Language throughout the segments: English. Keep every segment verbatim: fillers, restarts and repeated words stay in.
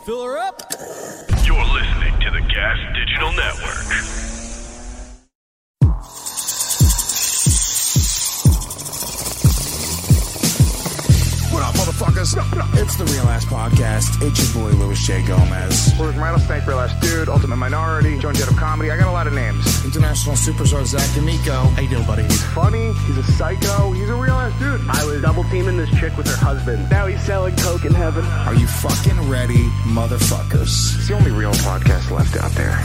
Fill her up. You're listening to the Gas Digital Network. What up, motherfuckers? It's the Real Ass Podcast. It's your boy, Louis J. Gomez. Where's Rattlesnake, Real Ass Dude, Ultimate Minority, Joan Jett of Comedy. I got a lot of names. International superstar Zach D'Amico. How you doing, buddy? He's funny. He's a psycho. He's a real ass dude. I was double teaming this chick with her husband. Now he's selling coke in heaven. Are you fucking ready, motherfuckers? It's the only real podcast left out there.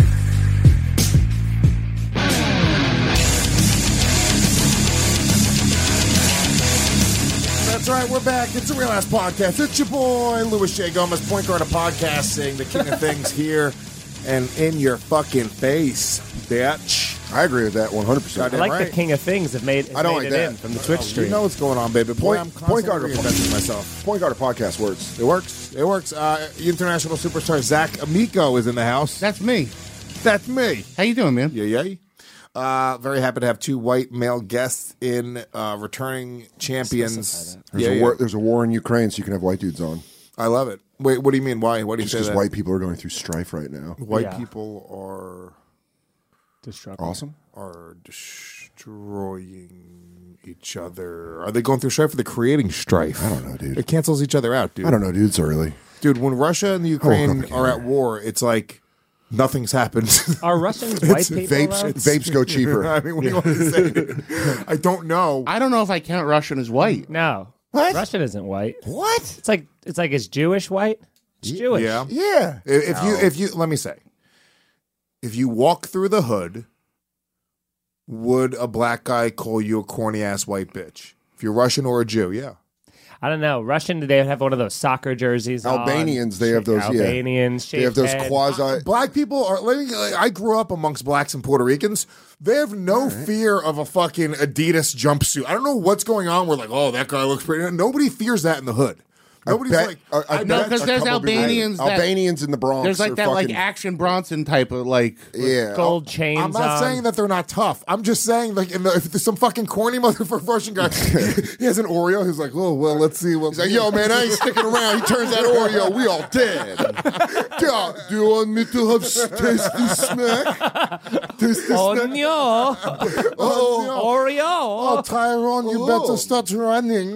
That's right, we're back. It's the Real Ass Podcast. It's your boy, Louis J. Gomez, point guard of podcasting, the king of things here and in your fucking face, bitch. I agree with that one hundred percent. I like right. the king of things have made, has I don't made like it that. in from the Twitch stream. You know what's going on, baby. Boy, Point- I'm point constantly guard of- reinventing myself. Point guard of podcast words. It works. It works. Uh, international superstar Zach Amico is in the house. That's me. That's me. How you doing, man? Yeah, yeah. Uh, very happy to have two white male guests in, uh, returning champions. There's, Yeah, a yeah. war, there's a war in Ukraine, so you can have white dudes on. I love it. Wait, what do you mean? Why? What do you Just say because that? white people are going through strife right now. White Yeah. people are Destructive. Awesome. are destroying each other. Are they going through strife or are they creating strife? I don't know, dude. It cancels each other out, dude. I don't know, dude. So early. Dude, when Russia and the Ukraine again. are at war, it's like nothing's happened. Are Russians white It's people? Vapes, though? vapes go cheaper. I mean, what do you want to say, dude? I don't know. I don't know if I count Russian as white. No. What? Russian isn't white. What? It's like it's like it's Jewish white. It's Jewish. Yeah. Yeah. If if you, if you, let me say, if you walk through the hood, would a black guy call you a corny ass white bitch? If you're Russian or a Jew, yeah. I don't know. Russian, they have one of those soccer jerseys. on. Albanians, they have those, yeah. Albanians, They have those shaved head. quasi. Black people are. Let me, I grew up amongst blacks and Puerto Ricans. They have no fear of a fucking Adidas jumpsuit. I don't know what's going on. We're like, oh, that guy looks pretty. Nobody fears that in the hood. Nobody's bet- like, I- I I bet No, bet- because a there's couple people- Albanians that- Albanians in the Bronx. There's like are that like fucking- Action Bronson type of like. Yeah. gold chains. I'm not on. saying that they're not tough. I'm just saying, like, in the, if there's some fucking corny motherfucking Russian guy, he has an Oreo. He's like, oh, well, let's see. What He's like, yo, man, I ain't sticking around. He turns that Oreo. We all dead. God, do you want me to have s- taste this snack? Taste this Oh snack? no! Oh, Oreo! oh, Tyrone, you Oh. better start running.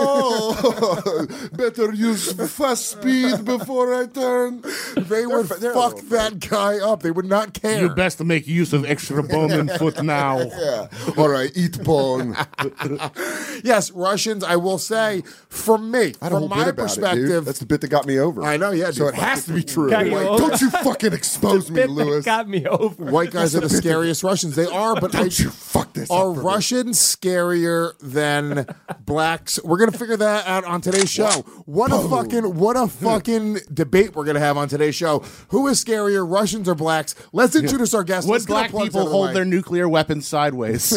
Oh, better use fast speed before I turn. They would they're a fuck little that guy up. They would not care. You best to make use of extra bone and foot now. Yeah. All right, eat bone. Yes, Russians, I will say, from me, I had a from whole my bit about it, perspective, dude. That's the bit that got me over. I know, yeah, So dude. it has to be true. Got you Like, over. don't you fucking expose me, Bit that Lewis. got me over. white guys are the scariest Russians. They are, but I, Don't you fuck this are up for me. Russians scarier than blacks? We're gonna figure that out on today's show. What a fucking what a fucking debate we're gonna have on today's show. Who is scarier, Russians or blacks? Let's introduce our guests. Would Let's get our black plugs out people of the hold way. their nuclear weapons sideways?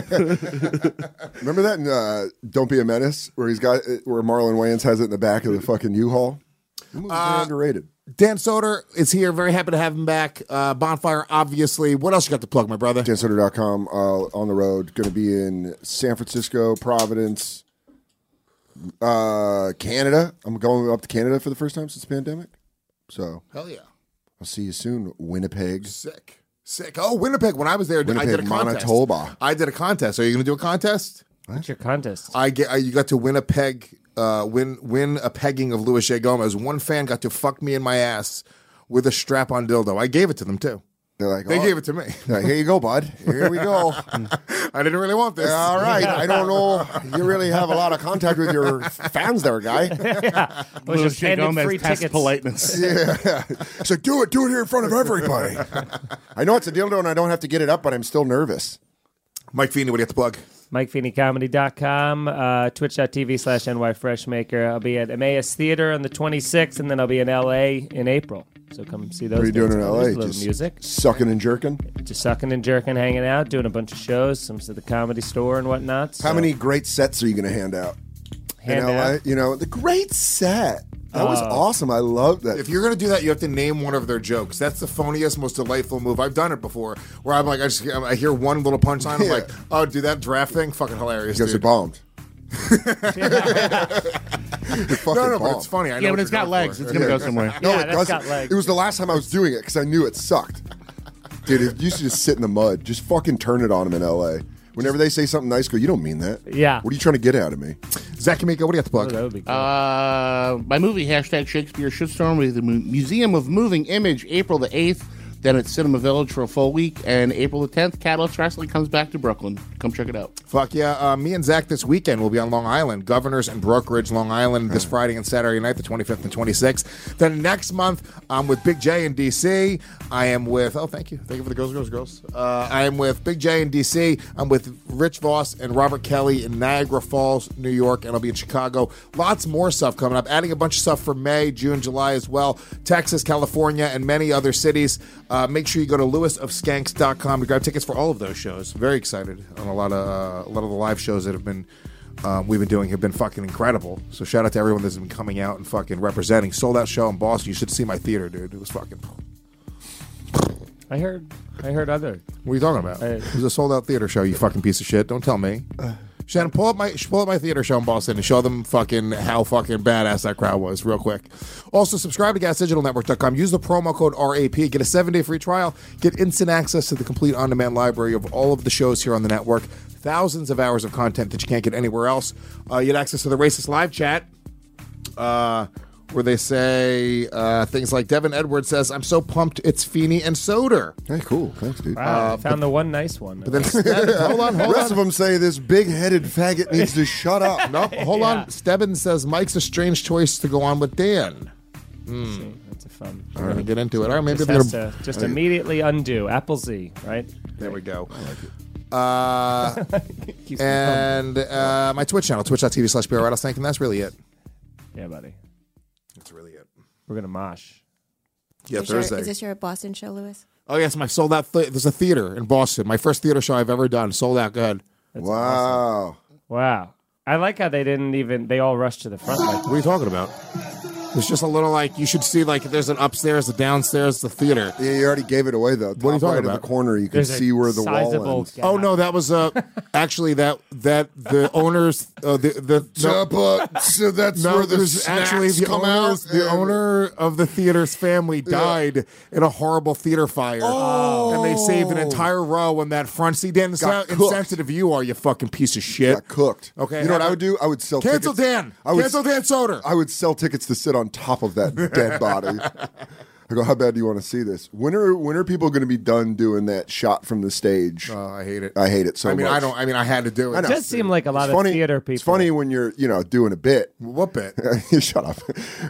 Remember that in uh, Don't Be a Menace, where he's got where Marlon Wayans has it in the back of the fucking U-Haul? That movie's Uh, very underrated. Dan Soder is here. Very happy to have him back. Uh, Bonfire, obviously. What else you got to plug, my brother? Dan Soder dot com, uh, on the road. Going to be in San Francisco, Providence, uh, Canada. I'm going up to Canada for the first time since the pandemic. So Hell yeah. I'll see you soon, Winnipeg. Sick. Sick. Oh, Winnipeg. When I was there, I Winnipeg, did a contest. Manitoba. I did a contest. Are you going to do a contest? What's your contest? I get. I, you got to win a peg. Uh, win win a pegging of Louis J. Gomez. One fan got to fuck me in my ass with a strap-on dildo. I gave it to them too. They're like, They oh. gave it to me. They're like, here you go, bud. Here we go. I didn't really want this. All right. I don't know. You really have a lot of contact with your fans there, guy. Was Louis just J. handed Gomez free test tickets. politeness. Yeah. So do it. Do it here in front of everybody. I know it's a dildo and I don't have to get it up, but I'm still nervous. Mike Feeney, what do you have to plug? Mike Feeney Comedy dot com, uh, twitch.tv slash NYFreshmaker. I'll be at Emmaus Theater on the twenty-sixth, and then I'll be in L A in April. So come see those. What are you doing dates. in L A? There's a little Just music. sucking and jerking? Just sucking and jerking, hanging out, doing a bunch of shows, some to the Comedy Store and whatnot. So How many great sets are you going to hand out? hand in L A? out? You know, the great set. That was Uh, awesome. I love that. If you're going to do that, you have to name one of their jokes. That's the phoniest, most delightful move. I've done it before, where I'm like, I just I hear one little punchline. I'm Yeah. like, oh, do that draft thing? Fucking hilarious, Because it dude. bombed. fucking No, no, but bomb. it's funny. I know Yeah, what but it's you're got going legs. for. It's gonna Yeah. go somewhere. No, Yeah, it that's doesn't. got legs. It was the last time I was doing it because I knew it sucked. Dude, it used to just sit in the mud. Just fucking turn it on them in L A. Whenever they say something nice, go, you don't mean that. Yeah. What are you trying to get out of me? Zach Kamiko, what do you got to Oh, plug? that would be cool. Uh, my movie, hashtag Shakespeare Shitstorm, with the Mu- Museum of Moving Image, April the eighth. Then at Cinema Village for a full week. And April the tenth, Catalyst Wrestling comes back to Brooklyn. Come check it out. Fuck yeah. Uh, me and Zach this weekend will be on Long Island, Governors and Brokerage, Long Island, this Friday and Saturday night, the twenty-fifth and twenty-sixth. Then next month, I'm with Big J in D C. I am with, oh, thank you. Thank you for the girls, girls, girls. Uh, I am with Big J in D C. I'm with Rich Voss and Robert Kelly in Niagara Falls, New York, and I'll be in Chicago. Lots more stuff coming up. Adding a bunch of stuff for May, June, July as well. Texas, California, and many other cities. Uh, make sure you go to lewis of skanks dot com to grab tickets for all of those shows. Very excited on a lot of uh, a lot of the live shows that have been um, we've been doing have been fucking incredible. So shout out to everyone that's been coming out and fucking representing. Sold out show in Boston. You should see my theater, dude. It was fucking. I heard. I heard other. What are you talking about? I- It was a sold out theater show. You fucking piece of shit. Don't tell me. Shannon, pull up my pull up my theater show in Boston and show them fucking how fucking badass that crowd was, real quick. Also, subscribe to gas digital network dot com. Use the promo code R A P. Get a seven day free trial. Get instant access to the complete on demand library of all of the shows here on the network. Thousands of hours of content that you can't get anywhere else. Uh, you get access to the Racist Live Chat. Uh, where they say uh, things like Devin Edwards says, "I'm so pumped, it's Feeney and Soder." Hey, cool. Thanks, dude. Wow, I found the one nice one. But then Stebbins, hold on, The hold rest on. of them say this big-headed faggot needs to shut up. Nope, hold Yeah. on. Stebbins says Mike's a strange choice to go on with Dan. See, that's a fun. We're gonna get into it. All right, maybe Just, I'm has gonna. to, just immediately undo. Apple Z, right? There we go. Uh, Keeps me and uh, my Twitch channel, twitch dot t v slash P R Rattlesnake, and that's really it. humble. Yeah, buddy. That's really it. We're gonna mosh. Yeah, Is this your- Thursday. Is this your Boston show, Lewis? Oh yes, my sold out. Th- there's a theater in Boston. My first theater show I've ever done. Sold out. Good. Wow. Wow. I like how they didn't even. They all rushed to the front. Like, What are you talking about? It's just a little like you should see like there's an upstairs, a downstairs, the theater. Yeah, you already gave it away, though. What are you Top right talking in about? the corner, you can there's a see where the wall sizable ends. gap. Oh no, that was uh actually that that the owners uh, the the no, but, so that's no, where the there's actually the come owners, out. the and- owner of the theater's family died in a horrible theater fire, and they saved an entire row in that front seat. Dan, that's how Got cooked. insensitive you are, you fucking piece of shit. Got cooked. Okay, You know what how I would do? I would sell Cancel tickets. Dan. I would, Cancel Dan Soder. I would sell tickets to sit on top of that dead body. I go, how bad do you want to see this? When are when are people going to be done doing that shot from the stage? Oh, I hate it. I hate it so I mean, much. I don't. I mean, I had to do it. I know. It does seem like a lot It's of funny, theater people. It's funny when you're, you know, doing a bit. Whoop it. Shut up.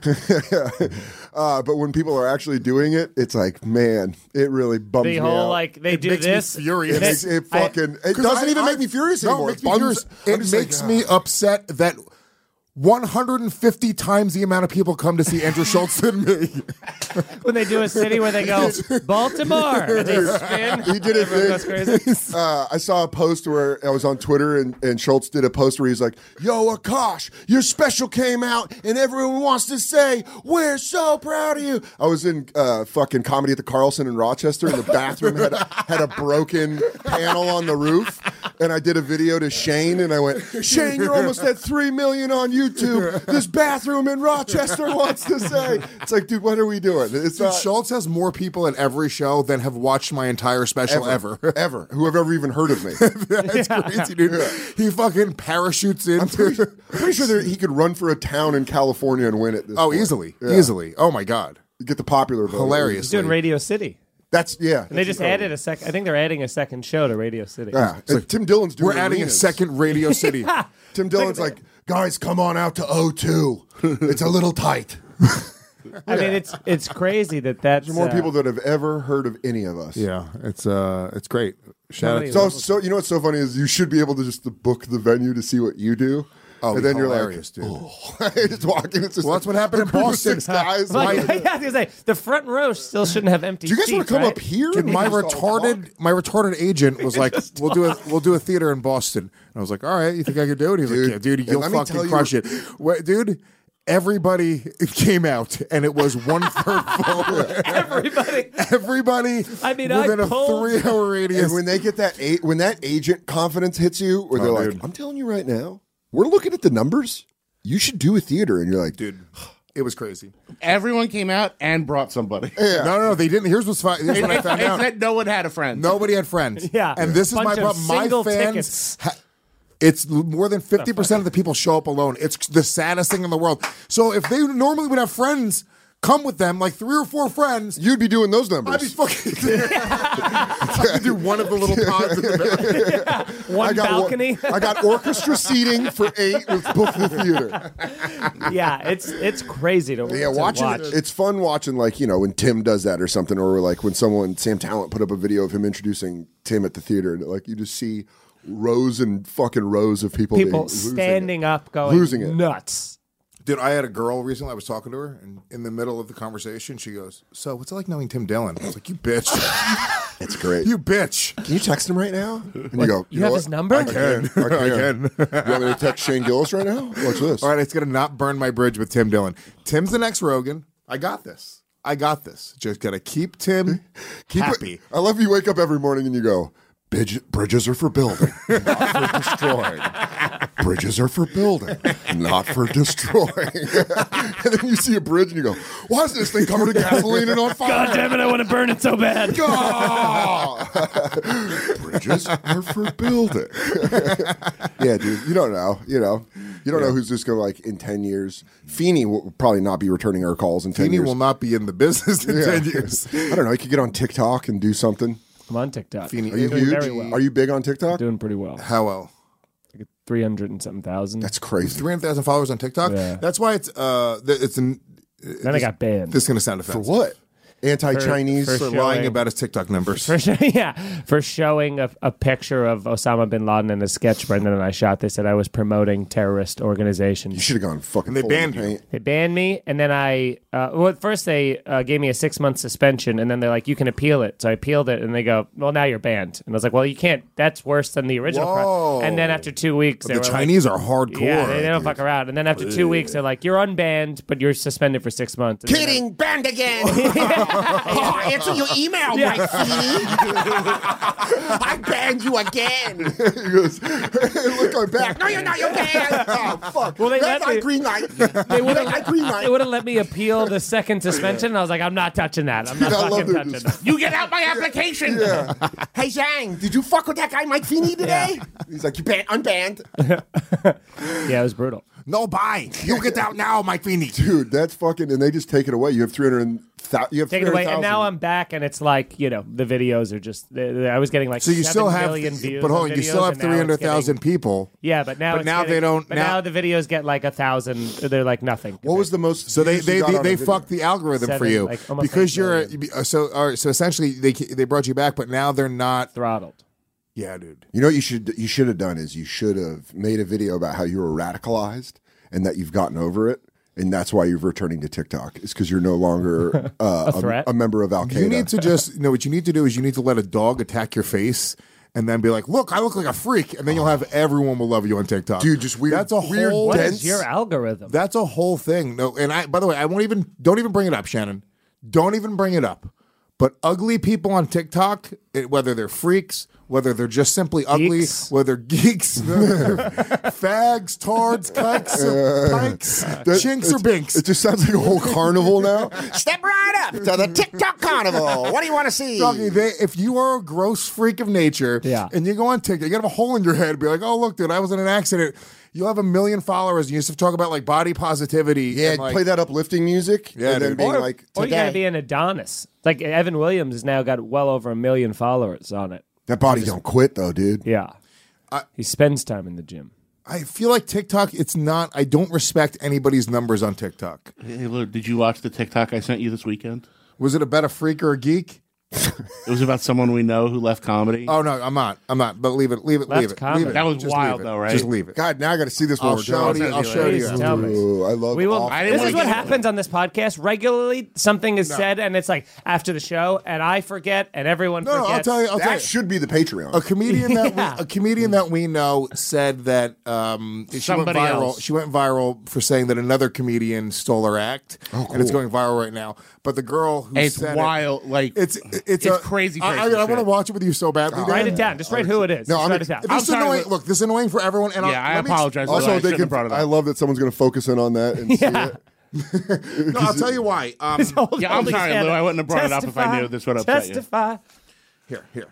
uh, but when people are actually doing it, it's like, man, it really bums the me whole out. like they It do makes me this. furious. It, They- makes, it I- fucking. it 'Cause doesn't I- even I- make me furious no, anymore. it makes me Bums- furious. I'm It just makes like, me ah. upset that one hundred fifty times the amount of people come to see Andrew Schultz than me. when they do a city where they go Baltimore and they spin. He did it Everyone goes big. crazy. Uh, I saw a post where I was on Twitter and, and Schultz did a post where he's like, "Yo, Akash, your special came out and everyone wants to say we're so proud of you." I was in uh, fucking Comedy at the Carlson in Rochester, and the bathroom had a, had a broken panel on the roof, and I did a video to Shane, and I went, "Shane, you're almost at three million on YouTube. This bathroom in Rochester wants to say." It's like, dude, what are we doing? It's Dude, not, Schultz has more people at every show than have watched my entire special ever. ever, who have ever even heard of me. That's crazy, dude. He fucking parachutes into. I'm pretty, I'm pretty sure that he could run for a town in California and win it. This Oh, point. easily, Yeah. easily. Oh my god, Get the popular vote. hilarious. He's doing Radio City. That's yeah. And they just added a second. I think they're adding a second show to Radio City. Yeah, it's like Tim Dillon's doing. We're adding arenas. a second Radio City. Tim Dillon's like, guys, come on out to O two. It's a little tight. I mean, it's it's crazy that that's There's more uh, people that have ever heard of any of us. Yeah, it's uh, it's great. Shout out. Somebody- To, So, so you know what's so funny is you should be able to just to book the venue to see what you do. oh, and then you're hilarious, like, dude. oh. just walking. It's just Well, that's what happened a in group of Boston. Six guys. Like, like, yeah, I was gonna say the front row still shouldn't have empty. do you guys seats, want to come right? up here? Dude, and my we just all retarded, talk? my retarded agent was like, "We'll do a, we'll do a theater in Boston." And I was like, "All right, you think I could do it?" He's Dude, like, "Yeah, dude, and you'll let me tell fucking you- crush it, Wait, dude." Everybody came out, and it was one third full. Everybody. Everybody, I mean, I within a pulled- three-hour radius. And when they get that a- when that agent confidence hits you, where they're Oh, like, dude. "I'm telling you right now, we're looking at the numbers. you should do a theater, and you're like, dude, it was crazy. Everyone came out and brought somebody. Yeah. No, no, no, they didn't. Here's what's fine. Here's what I found It out. said no one had a friend. Nobody had friends. Yeah. And this is Bunch my of problem. My single fans. tickets. Ha- it's l- more than fifty percent of the people show up alone. It's the saddest thing in the world. So if they normally would have friends come with them, like three or four friends, you'd be doing those numbers. I'd be fucking. I'd do one of the little pods in the back. One I got balcony. I got orchestra seating for eight with book the theater. Yeah, it's it's crazy to, Yeah, to watching watch. it's fun watching, like, you know, when Tim does that or something, or like when someone Sam Talent put up a video of him introducing Tim at the theater, and like you just see rows and fucking rows of people People being, losing standing it. up, going Losing it. nuts. Dude, I had a girl recently. I was talking to her, and in the middle of the conversation, she goes, "So, what's it like knowing Tim Dillon?" I was like, "You bitch, It's great. you bitch." Can you text him right now? And you go, You know have what? his number? I can. I can. You want me to text Shane Gillis right now? Watch this. All right, it's gonna not burn my bridge with Tim Dillon. Tim's the next Rogan. I got this. I got this. Just gotta keep Tim Keep it- happy. I love you wake up every morning and you go, "Bridge- bridges are for building, not for destroying. Bridges are for building, not for destroying." And then you see a bridge and you go, "Why is this thing covered in gasoline and on fire?" God damn it! I want to burn it so bad. Ah! Bridges are for building. Yeah, dude. You don't know. You know. You don't know who's just going to, like, in ten years. Feeney will probably not be returning our calls in ten Feeney years. will not be in the business in Yeah. ten years. I don't know. He could get on TikTok and do something. I'm on TikTok. Feeney, Are you Doing huge? very well. Are you big on TikTok? Doing pretty well. How well? Three hundred and something thousand. That's crazy. Three hundred thousand followers on TikTok. Yeah. That's why it's uh, th- it's an. Then I got banned. This is gonna sound For offensive. what? Anti-Chinese? For- For for lying showing- about his TikTok numbers. For sure, yeah, for showing a, a picture of Osama bin Laden in a sketch Brendan and I shot. They said I was promoting terrorist You organizations. should have gone fucking And they full in banned you. paint. They banned me, and then I. Uh, well, at first they uh, gave me a six month suspension, and then they're like, "You can appeal it." So I appealed it, and they go, "Well, now you're banned." And I was like, "Well, you can't. That's worse than the original." Whoa. crime." And then after two weeks, they The were Chinese like, are hardcore. Yeah, they, they don't fuck around. And then after two weeks, they're like, "You're unbanned, but you're suspended for six months." And then I- Banned again. Oh, answer your email, Yeah. Mike Feeney. I banned you again. He goes, "Look, I'm back." No, you're not. You're banned. Oh, fuck. Well, they Red let light, me. green light. They would Red light, green have. light. They would have let me appeal the second suspension, and I was like, "I'm not touching that. I'm not I love fucking that touching this- that." You get out my application. Hey, Zhang, did you fuck with that guy, Mike Feeney, today? He's like, "You Ban- unbanned. Yeah, it was brutal. No, bye. You get out now, Mike Feeney. dude, that's fucking," and they just take it away. You have three hundred. You have Take it away, and 300,000. now I'm back, and it's like you know the videos are just. they- they- I was getting like So you seven still have, million views, but hold on on, you videos, still have and now three it's hundred thousand getting- people. Yeah, but now But it's now getting- they don't- But now- now, the videos get like a thousand. They're like nothing. What was the most? So they views you they got they, on a they video? fucked the algorithm for Seven, you like, almost because eight you're a, million. uh, so all right, so essentially they they brought you back, but now they're not. throttled? Yeah, dude. You know what you should you should have done is you should have made a video about how you were radicalized and that you've gotten over it, and that's why you're returning to TikTok. It's because you're no longer uh, a, threat? a member of Al Qaeda. You need to just you know what you need to do is you need to let a dog attack your face. And then be like, look, I look like a freak, and then you'll have everyone will love you on TikTok, Dude, just weird- That's a weird whole. What dense- is your algorithm? That's a whole thing. No, and I. By the way, I won't even. Don't even bring it up, Shannon. Don't even bring it up. But ugly people on TikTok, it, whether they're freaks, whether they're just simply ugly, Geeks. whether geeks, fags, tards, kikes, or pikes, That- chinks, or it's- binks. It just sounds like a whole carnival now. Step right up to the TikTok carnival. What do you want to see? Doggy, they, if you are a gross freak of nature, Yeah. and you go on TikTok, you have a hole in your head, be like, "Oh, look, dude, I was in an accident." You'll have a million followers. And you used to talk about like body positivity. Yeah, and, like, play that uplifting music, Yeah, and then dude. being or, like, or you gotta today, be an Adonis. Like Evan Williams has now got well over a million followers on it. that body don't quit though, dude. Yeah, he spends time in the gym. I feel like TikTok. It's not. I don't respect anybody's numbers on TikTok. Hey, look, did you watch the TikTok I sent you this weekend? Was it about a freak or a geek? It was about someone we know who left comedy. Oh no, I'm not. I'm not. But leave it. Leave it. Left leave it. comedy. Leave it. That was Just wild, leave it. though, right? Just leave it. God, now I got to see this one I'll more show time. you. I'll show Please you. tell me. Ooh, I love. We will. awful- I didn't This wanna is what get- happens on this podcast. Regularly, something is said, and it's like after the show, and I forget, and everyone No, no, I'll forgets. tell you. I'll tell That you. should be the Patreon. A comedian that Yeah. we, a comedian that we know said that um, she Somebody went viral. else. She went viral for saying that another comedian stole her act, and it's going viral right now. But the girl who It's said wild. it, Like it's It's, It's a, crazy, I, crazy I, I want to shit. watch it with you so badly. Dan. Write it down. Just write who it is. No, Just I'm, write it down. this I'm is sorry, annoying. but- Look, this is annoying for everyone. And Yeah, I'll, I let me- apologize. Also, I they shouldn't can. have brought it up. I love that someone's going to focus in on that and see Yeah. it. No, I'll tell you why. Um, Yeah, I'm sorry, Lou. I wouldn't have brought it up if I knew this would upset you. Testify. here, here.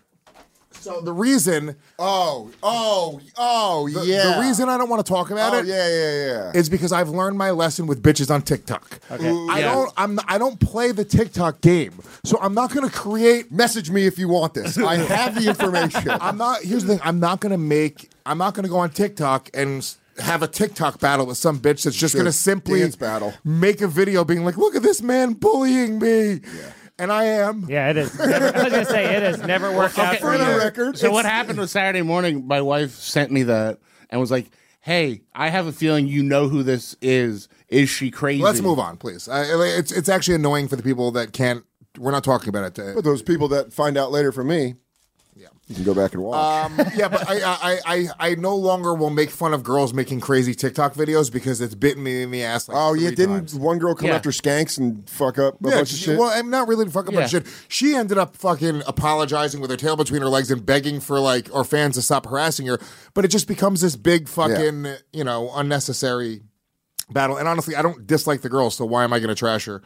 So the reason, Oh, oh, oh, the, yeah. the reason I don't want to talk about Oh, it yeah, yeah, yeah. is because I've learned my lesson with bitches on TikTok. Okay. I Yeah. don't. I'm. I don't play the TikTok game, so I'm not going to create. Message me if you want this. I have the information. I'm not. Here's the thing. I'm not going to make. I'm not going to go on TikTok and s- have a TikTok battle with some bitch that's just should. going to simply Dance battle. make a video being like, "Look at this man bullying me," and I am. Yeah, it is. Never, I was gonna say it has never worked out for for the you. record, So it's- what happened was Saturday morning, my wife sent me that and was like, hey, I have a feeling you know who this is. Is she crazy? Let's move on, please. I, it's it's actually annoying for the people that can't. We're not talking about it. But those people that find out later from me, yeah, you can go back and watch. Um, yeah, but I, I, I, I no longer will make fun of girls making crazy TikTok videos because it's bitten me in the ass. Like oh, yeah, three didn't times. one girl come Yeah. after Skanks and fuck up a Yeah, bunch of she- shit? well, I'm not really fucking bunch Yeah. of shit. She ended up fucking apologizing with her tail between her legs and begging for like our fans to stop harassing her. But it just becomes this big fucking you know unnecessary battle. And honestly, I don't dislike the girl, so why am I going to trash her?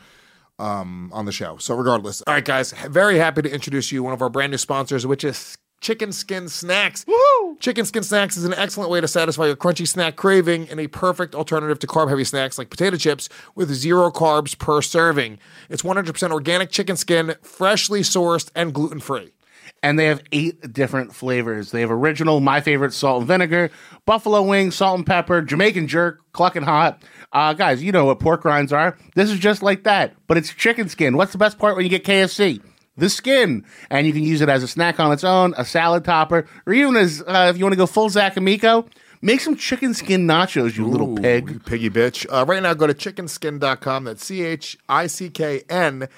Um, on the show. So regardless. All right, guys, very happy to introduce you one of our brand new sponsors, which is Chicken Skin Snacks. Woo! Chicken Skin Snacks is an excellent way to satisfy your crunchy snack craving and a perfect alternative to carb-heavy snacks like potato chips with zero carbs per serving. It's one hundred percent organic chicken skin, freshly sourced and gluten-free. And they have eight different flavors. They have original, my favorite, salt and vinegar, buffalo wings, salt and pepper, Jamaican jerk, clucking hot. Uh, guys, you know what pork rinds are. This is just like that, but it's chicken skin. What's the best part when you get K F C? The skin. And you can use it as a snack on its own, a salad topper, or even as uh, if you want to go full Zach Amico, make some chicken skin nachos, you little pig. You piggy bitch. Uh, right now, go to chicken skin dot com. That's C H I C K N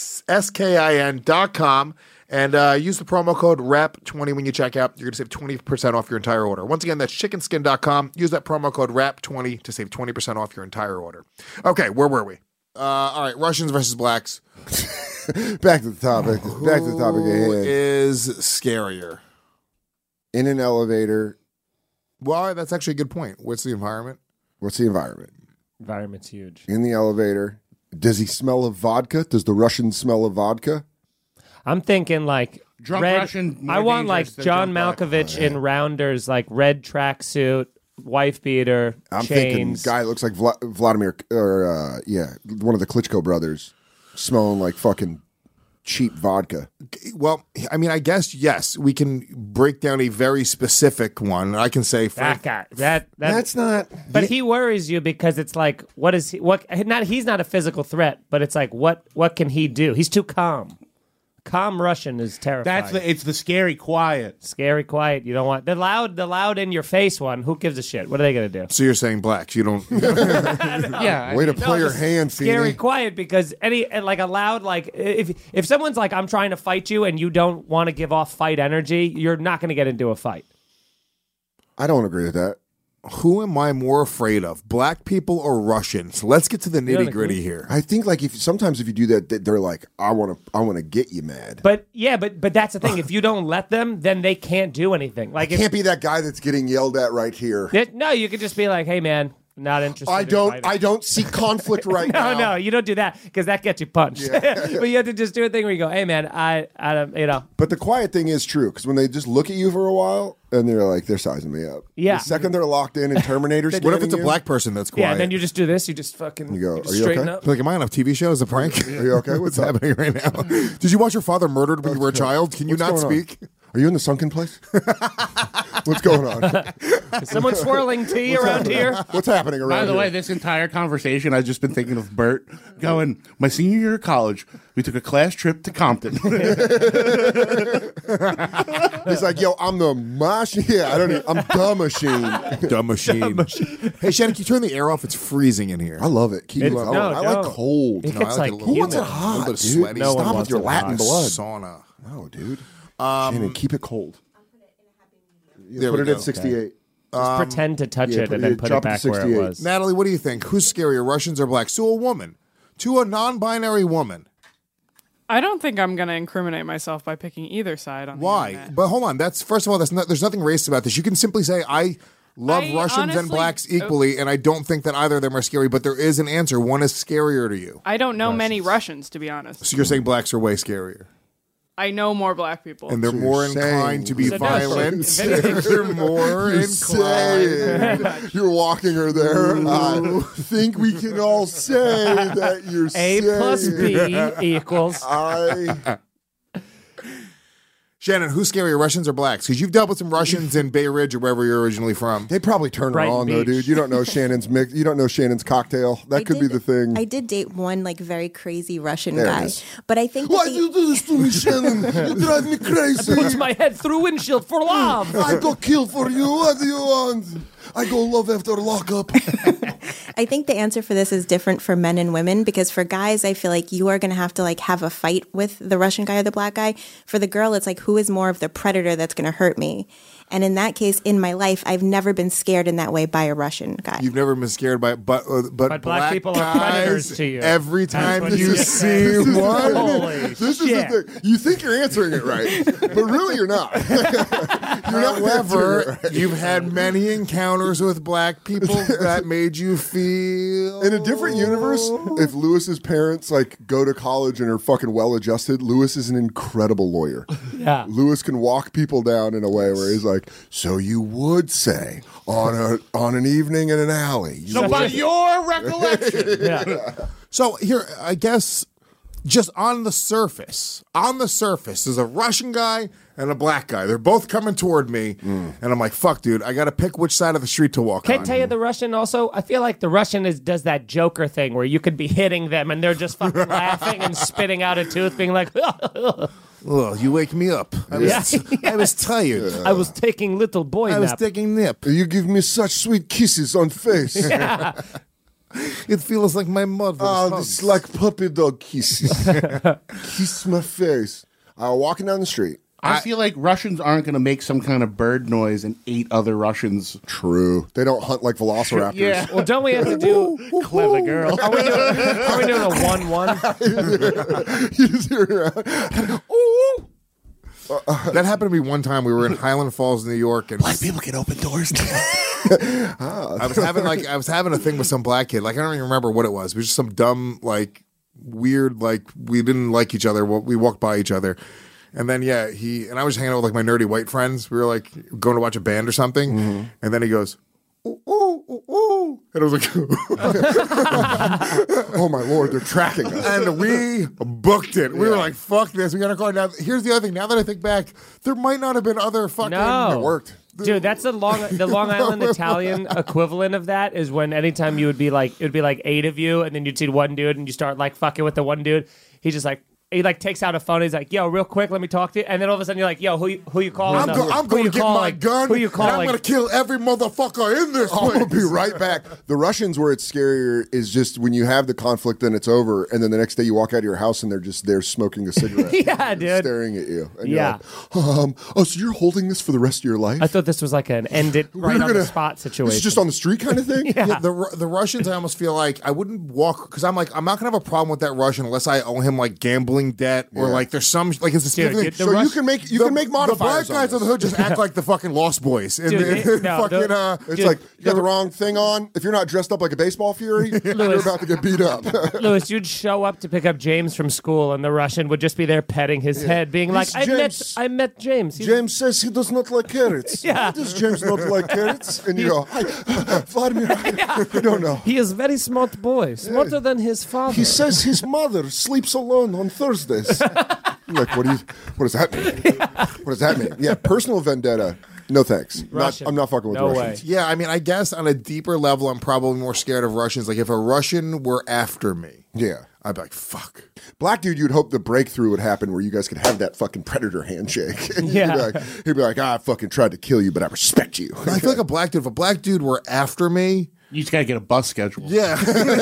S K I N dot com. And uh, use the promo code R A P twenty when you check out. You're going to save twenty percent off your entire order. Once again, that's chicken skin dot com. Use that promo code R A P twenty to save twenty percent off your entire order. Okay, where were we? Uh, all right, Russians versus blacks. Back to the topic. Back to the topic at Who hand. is scarier? In an elevator, Well, that's actually a good point. What's the environment? what's the environment? Environment's huge. In the elevator, does he smell of vodka? Does the Russian smell of vodka? I'm thinking like Drunk red, Russian, more I want like dangerous than John drunk black. Malkovich in Rounders, like red tracksuit, wife beater, I'm chains. thinking guy that looks like Vla- Vladimir, or uh, yeah, one of the Klitschko brothers, smelling like fucking cheap vodka. Well, I mean, I guess, yes, we can break down a very specific one. I can say, that for, guy. That, that That's not. But he worries you because it's like, what is he? What? Not he's not a physical threat, but it's like, what? What can he do? He's too calm. Calm Russian is terrifying. That's the, it's the scary quiet. Scary, quiet. You don't want the loud, the loud in your face one. Who gives a shit? What are they gonna do? so you're saying blacks. You don't. Yeah. Way to No, play your just hand, Scary, Feeney. quiet because any and like a loud like if if someone's like I'm trying to fight you and you don't want to give off fight energy, you're not gonna get into a fight. I don't agree with that. Who am I more afraid of, black people or Russians? Let's get to the don't nitty gritty agree? here. I think like if sometimes if you do that, they- they're like, I want to, I want to get you mad. But yeah, but but that's the thing. If you don't let them, then they can't do anything. Like if, Can't be that guy that's getting yelled at right here. it- no, you could just be like, hey man, not interested. I in don't, fighting. I don't see conflict right No, now. no, you don't do that because that gets you punched. But you have to just do a thing where you go, "Hey, man, I, I don't, you know." But the quiet thing is true because when they just look at you for a while and they're like, they're sizing me up. Yeah. The second they're locked in and Terminator. What if it's a you, black person that's quiet? Yeah, and then you just do this. You just fucking You go, just "Are you straighten okay?" up. Like, am I on a T V show as a prank? Are you okay? What's What's up? happening right now? Did you watch your father murdered when you were a child? Can you What's not going on? speak? Are you in the sunken place? What's going on? Is someone swirling tea around here? What's happening around By the here? way, this entire conversation, I've just been thinking of Bert going, my senior year of college, we took a class trip to Compton. He's like, yo, I'm the machine. Yeah, I don't. Even, I'm the machine. Dumb machine. Hey, Shannon, can you turn the air off? It's freezing in here. I love it. Keep it It's- going. no, I like don't. cold. It No, I gets like like, it a Who little wants it bit- a little hot, bit dude? sweaty. No one Stop with wants your it Latin hot. blood. Sauna. No, dude. Shannon, keep it cold. Yeah, There put we it go. at sixty-eight. just pretend to touch yeah, it put and it- then put it drop it to back where it sixty-eight. was. Natalie, what do you think? Who's scarier, Russians or blacks? To a woman, to a non-binary woman. I don't think I'm going to incriminate myself by picking either side. On the Why? internet. But hold on. That's first of all. That's not. There's nothing racist about this. You can simply say I love I Russians and honestly- blacks equally, and I don't think that either of them are scary. But there is an answer. One is scarier to you. I don't know many Russians, to be honest. So you're saying blacks are way scarier, I know more black people. and they're more you're inclined saying- to be So no, violent. so if anything- They're more You're inclined. saying, you're walking her there. I think we can all say that you're A saying. plus B equals. I Shannon, who's scarier, Russians or blacks? Because you've dealt with some Russians in Bay Ridge or wherever you're originally from. They probably turn her Brighton on though, Beach. dude. You don't know Shannon's mix. You don't know Shannon's cocktail. That I could be did- the thing. I did date one like very crazy Russian There it guy, is. but I think that Why the- do you do this to me, Shannon? You drive me crazy. Puts my head through windshield for love. I go kill for you. What do you want? I go love after lockup. I think the answer for this is different for men and women, because for guys, I feel like you are going to have to like have a fight with the Russian guy or the black guy. For the girl, it's like, who is more of the predator that's going to hurt me? And in that case, in my life, I've never been scared in that way by a Russian guy. You've never been scared by, but uh, but, But black people are guys, predators to you. Every That's time what you you see get. one, Holy This is shit. the thing. You think you're answering it right, but really you're not. you're not answering however, it right. you've had many encounters with black people that made you feel In a different universe, if Lewis's parents like go to college and are fucking well adjusted, Lewis is an incredible lawyer. Yeah. Lewis can walk people down in a way where he's like, so you would say on a on an evening in an alley. You So would- by your recollection, Yeah. So here, I guess, just on the surface, on the surface, there's a Russian guy and a black guy. They're both coming toward me, and I'm like, "Fuck, dude, I got to pick which side of the street to walk Can I on." tell you the Russian also? I feel like the Russian is does that Joker thing where you could be hitting them and they're just fucking laughing and spitting out a tooth, being like, Oh, you wake me up. I was, I was tired. I was taking little boy I was nap. taking nip. You give me such sweet kisses on face. It feels like my mother. Oh, this is like puppy dog kisses. Kiss my face. I was walking down the street. I feel like Russians aren't going to make some kind of bird noise and eat other Russians. True. They don't hunt like velociraptors. Yeah. Well, don't we have to do clever girl? Are we doing, are we doing a one-one? You just hear it around. Ooh. That happened to me one time. We were in Highland Falls, New York, and People can open doors. I was having like I was having a thing with some black kid. Like I don't even remember what it was. It was just some dumb, like weird, like we didn't like each other. We walked by each other, and then yeah, he and I was hanging out with like my nerdy white friends. We were like going to watch a band or something, Mm-hmm. and then he goes, "Ooh, ooh, ooh, ooh," and I was like, Oh my lord, they're tracking us. and we booked it. We were like, "Fuck this, we got to go." Now, here's the other thing. Now that I think back, there might not have been other fucking. No. It worked. Dude, that's the long the Long Island Italian equivalent of that is when anytime you would be like it would be like eight of you and then you'd see one dude and you start like fucking with the one dude. He just like he like takes out a phone. He's like, "Yo, real quick, let me talk to you." And then all of a sudden you're like, "Yo, who you, who you calling?" I'm, Uh, go- I'm who going you to get call, my like, gun, Who you call? and I'm like, going to kill every motherfucker in this I'm place. gonna be right back. The Russians, where it's scarier, is just when you have the conflict and it's over, and then the next day you walk out of your house and they're just there smoking a cigarette, Yeah, and dude. staring at you. And Yeah. you're like, um, oh, so you're holding this for the rest of your life? I thought this was like an end it We're right on the gonna- spot This situation. is just on the street kind of thing. Yeah. Yeah, the Ru- the Russians, I almost feel like I wouldn't walk because I'm like I'm not gonna have a problem with that Russian unless I owe him like gambling debt or Yeah. like there's some like it's a Dude, thing. the So you Russ- can make you the, can make the modifiers. black guys on the hood just act like the fucking Lost Boys. And Dude, the- it- no, fucking the- uh, It's Dude, like you got the wrong thing on. If you're not dressed up like a baseball fury, you're Louis. about to get beat up. Lewis, you'd show up to pick up James from school, and the Russian would just be there petting his head, being like, This "I James- met, I met James. He's- James says he does not like carrots. Yeah. Why does James not like carrots? And you go, Hi, Vladimir, I don't know. He is very smart boy, smarter than his father." He says his mother sleeps alone on Thursdays. I'm like, what do you? What does that mean? What does that mean? Yeah, personal vendetta. No thanks. Not, Russian. I'm not fucking with No Russians. yeah, I mean, I guess on a deeper level, I'm probably more scared of Russians. Like if a Russian were after me, Yeah. I'd be like, "Fuck." Black dude, you'd hope the breakthrough would happen where you guys could have that fucking predator handshake. And Yeah. he'd, be like, he'd be like, ah, I fucking tried to kill you, but I respect you. I feel like a black dude. If a black dude were after me, You just gotta get a bus schedule. Yeah.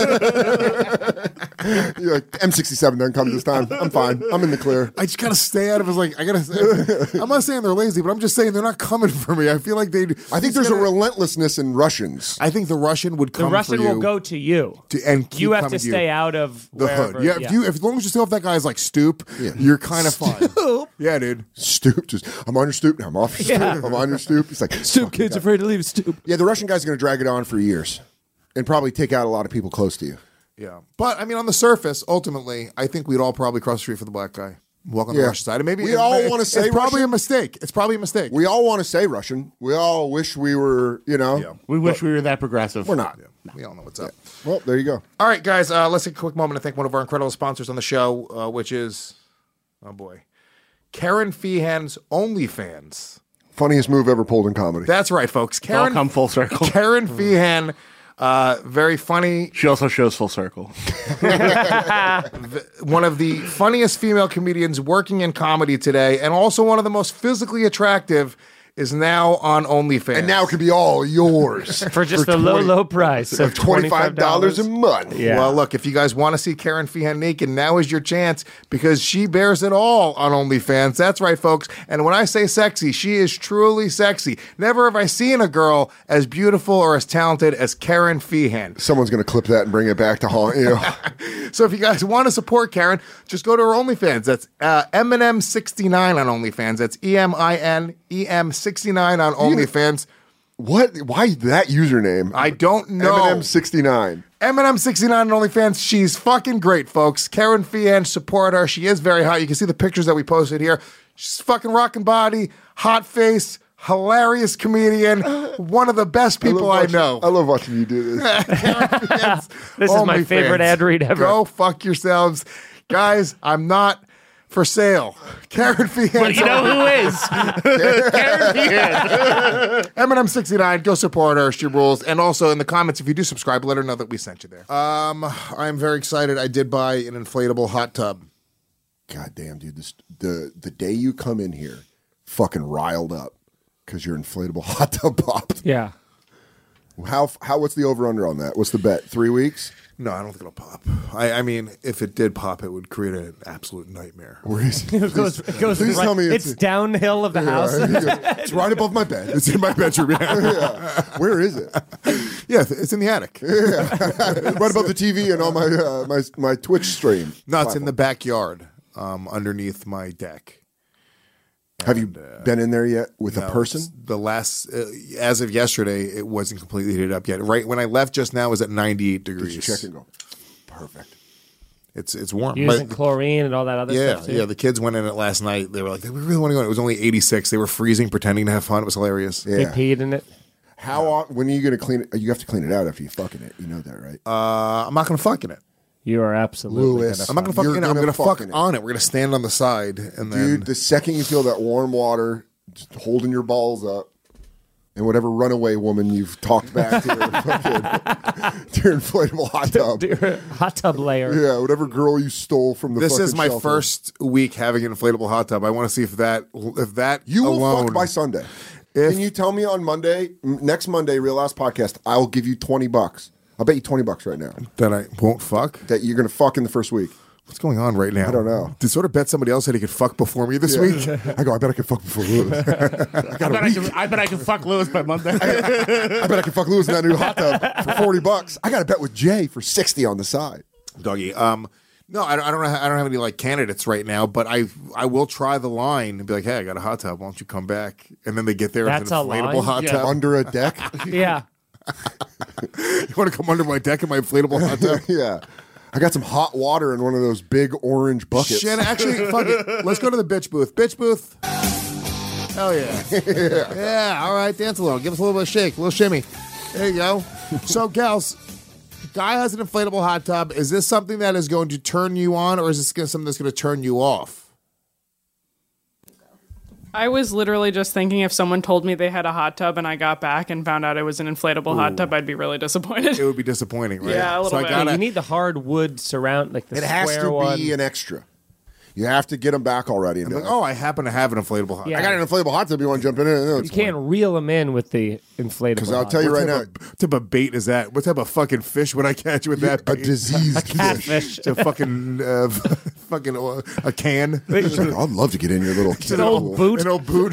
You're like, M sixty-seven doesn't come this time. I'm fine. I'm in the clear. I just gotta stay out of it. Like I gotta. I'm not saying they're lazy, but I'm just saying they're not coming for me. I feel like they. I think there's a relentlessness in Russians. I think the Russian would The come. Russian for you will go to you. to, and keep You have coming to you. stay out of the wherever. hood. Yeah, if you if as long as you still have that guy's like stoop, you're kind of fine. Yeah, dude. Stoop. Just, I'm on your stoop now. I'm off your Yeah. stoop. I'm on your stoop. He's like, Stoop kid's afraid to leave stoop. yeah, the Russian guy's going to drag it on for years and probably take out a lot of people close to you. Yeah, but I mean, on the surface, ultimately, I think we'd all probably cross the street for the black guy. Welcome to Yeah. the Russian side. And maybe We it- all it- wanna say it's probably Russian. a mistake. It's probably a mistake. We all want to say Russian. We all wish we were, you know. Yeah. We wish we were that progressive. We're not. Yeah, we all know what's up. Well, there you go. All right, guys, uh, let's take a quick moment to thank one of our incredible sponsors on the show, uh, which is, oh boy, Karen Feehan's OnlyFans. Funniest move ever pulled in comedy. That's right, folks. It's all Karen, come full circle. Karen Feehan, uh, very funny, She also shows full circle. one of the funniest female comedians working in comedy today, and also one of the most physically attractive, is now on OnlyFans. And now it could be all yours For just the low, low price of twenty-five dollars a month. Yeah. Well, look, if you guys want to see Karen Feehan naked, now is your chance because she bears it all on OnlyFans. That's right, folks. And when I say sexy, she is truly sexy. Never have I seen a girl as beautiful or as talented as Karen Feehan. Someone's going to clip that and bring it back to haunt you. So if you guys want to support Karen, just go to her OnlyFans. That's uh, Eminem sixty-nine on OnlyFans. That's E M I N E M sixty-nine on OnlyFans. What? Why that username? I don't know. Eminem sixty-nine. Eminem sixty-nine on OnlyFans. She's fucking great, folks. Karen Feehan, support her. She is very hot. You can see the pictures that we posted here. She's fucking rocking body, hot face, hilarious comedian, one of the best people I, watching, know. I love watching you do this. Karen Feehan's This is my OnlyFans. favorite ad read ever. Go fuck yourselves. Guys, I'm not for sale. Karen Feehan. But you know who is? Karen Feehan. Eminem sixty-nine, go support her. She rules. And also in the comments, if you do subscribe, let her know that we sent you there. Um, I'm very excited. I did buy an inflatable hot tub. God damn, dude. This, the, the day you come in here fucking riled up because your inflatable hot tub popped. Yeah. How, how, what's the over-under on that? What's the bet? Three weeks? No, I don't think it'll pop. I, I mean, if it did pop, it would create an absolute nightmare. Where is It goes, it goes Please right- tell me it's, it's- downhill of the house. it's right above my bed. It's in my bedroom. Yeah, Yeah. Where is it? yeah it's in the attic. Right above the T V and on my uh, my my Twitch stream. No, it's in the backyard, um, underneath my deck. Have you been in there yet with a No, person? it's The last, uh, as of yesterday, it wasn't completely heated up yet. Right when I left just now, it was at ninety-eight degrees. Did you check and go? Perfect. It's it's warm. You're using My- chlorine and all that other yeah, stuff too. yeah. The kids went in it last night. They were like, we really want to go in. It was only eighty-six. They were freezing, pretending to have fun. It was hilarious. They Yeah. peed in it. How often, when are you going to clean it? You have to clean it out after you fucking it. You know that, right? Uh, I'm not going to fuck in it. You are absolutely Lewis. gonna I'm not going to fuck You're in it. I'm gonna going to fuck fuck in it. on it. We're going to stand on the side and then. Dude, the second you feel that warm water just holding your balls up, and whatever runaway woman you've talked back to, your fucking, to your inflatable hot tub. Dude, hot tub layer. Yeah, whatever girl you stole from the This fucking is my shelter. first week having an inflatable hot tub. I want to see if that if that You will alone, fuck by Sunday. If- Can you tell me on Monday, m- next Monday, Real Last Podcast, I will give you twenty bucks. I'll bet you twenty bucks right now that I won't fuck. that you're going to fuck in the first week. What's going on right now? I don't know. Did sort of bet somebody else that he could fuck before me this week? I go, I bet I can fuck before Lewis. I I got bet a I, week. can, I bet I can fuck Lewis by Monday. I bet I can fuck Lewis in that new hot tub for forty bucks. I got a bet with Jay for sixty on the side. Doggy. Um, no, I don't. I don't. Have, I don't have any like candidates right now, but I I will try the line and be like, hey, I got a hot tub. Why don't you come back? And then they get there with That's an a inflatable line? hot Yeah. tub. Under a deck? Yeah. You want to come under my deck in my inflatable hot tub? Yeah. I got some hot water in one of those big orange buckets. Shannon, actually, fuck it. Let's go to the bitch booth. Bitch booth. Hell yeah. yeah. Yeah, all right. Dance a little. Give us a little bit of shake, a little shimmy. There you go. So, gals, guy has an inflatable hot tub. Is this something that is going to turn you on, or is this gonna- something that's going to turn you off? I was literally just thinking if someone told me they had a hot tub and I got back and found out it was an inflatable hot tub, I'd be really disappointed. It would be disappointing, right? Yeah, a little so I bit. gotta, You need the hardwood surround, like the It has square to one. be an extra. You have to get them back already. And I'm be like, like, oh, I happen to have an inflatable hot Yeah. I got an inflatable hot tub. You want to jump in it? No, You can't reel them in with the inflatable. Because I'll hot tell you What right now, type of, what type of bait is that? What type of fucking fish would I catch with that a bait? diseased fish. catfish. It's a fucking, uh, fucking uh, a can. He's like, I'd love to get in your little kid an old pool. boot. An old boot.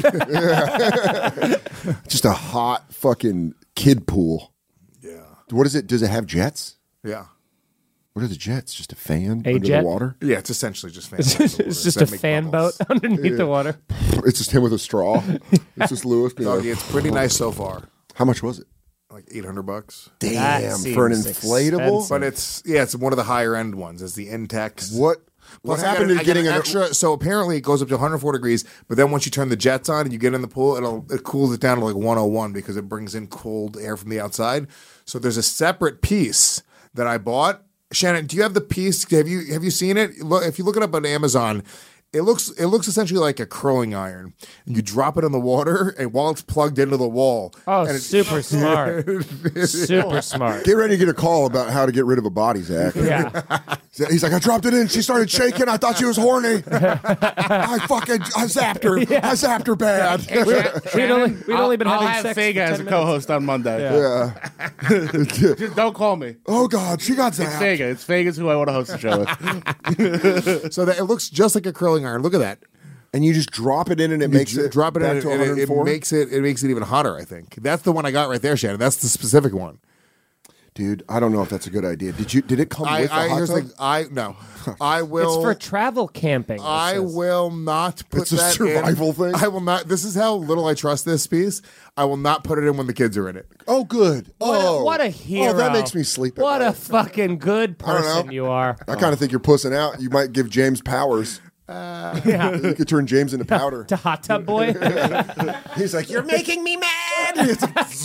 Just a hot fucking kid pool. Yeah. What is it? Does it have jets? Yeah. What are the jets? Just a fan A under jet? the water? Yeah, it's essentially just fan. It's just, it's just a fan boat underneath the water. It's just him with a straw. It's just Lewis being Doggy, like, it's pretty nice so far. how much was it? Like eight hundred bucks. That Damn, for an seems inflatable? expensive. But it's, yeah, it's one of the higher end ones. It's the Intex. What? Plus, What I happened got- to I got getting an an extra? So apparently it goes up to one hundred four degrees, but then once you turn the jets on and you get in the pool, it'll it cools it down to like one oh one because it brings in cold air from the outside. So there's a separate piece that I bought. Shannon, do you have the piece? Have you have you seen it? Look, if you look it up on Amazon, it looks it looks essentially like a curling iron. And you drop it in the water, and while it's plugged into the wall, Oh, and it- super smart. Super smart. Get ready to get a call about how to get rid of a body, Zach. Yeah. He's like, I dropped it in. She started shaking. I thought she was horny. I fucking, I zapped her. I zapped her bad. We'd only, we'd I'll, only been I'll having have sex Fega for as ten a co-host on Monday. Yeah. Yeah. Just don't call me. Oh, God. She got It's zapped. Fega. It's Vega's who I want to host the show with. so that it looks just like a curling iron. Look at that. And you just drop it in and it You makes dr- it drop it back in, to and it, it one oh four? makes it it makes it even hotter. I think that's the one I got right there, Shannon. That's the specific one. Dude, I don't know if that's a good idea. Did you? Did it come I, with a I hot here's tub? like I no, I will. It's for travel camping. it I says. will not put It's a that survival in. thing? I will not. This is how little I trust this piece. I will not put it in when the kids are in it. Oh, good. What, oh, a, what a hero. Oh, that makes me sleep. At What night. a fucking good I don't know. person you are. I kind of think you're pussing out. You might give James powers. Yeah. You could turn James into powder. To Hot Tub Boy. He's like, you're making me mad.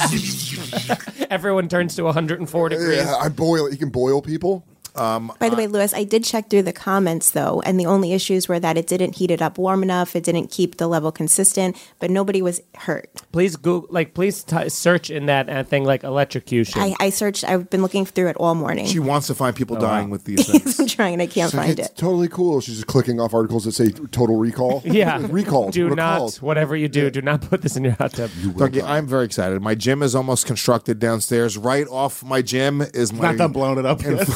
Everyone turns to one hundred four degrees. Yeah, I boil. You can boil people. By the way, Lewis, I did check through the comments though, and the only issues were that it didn't heat it up warm enough, it didn't keep the level consistent, but nobody was hurt. Please Google, like, please t- search in that uh, thing like electrocution. I, I searched. I've been looking through it all morning. She wants to find people dying wow. with these things. I'm trying. and I can't It's like, find it's it. totally cool. She's just clicking off articles that say total recall. yeah. recall. Do not, recalled. whatever you do, do not put this in your hot tub. Dougie, I'm very excited. My gym is almost constructed downstairs. Right off my gym is my Not done blowing it up yet.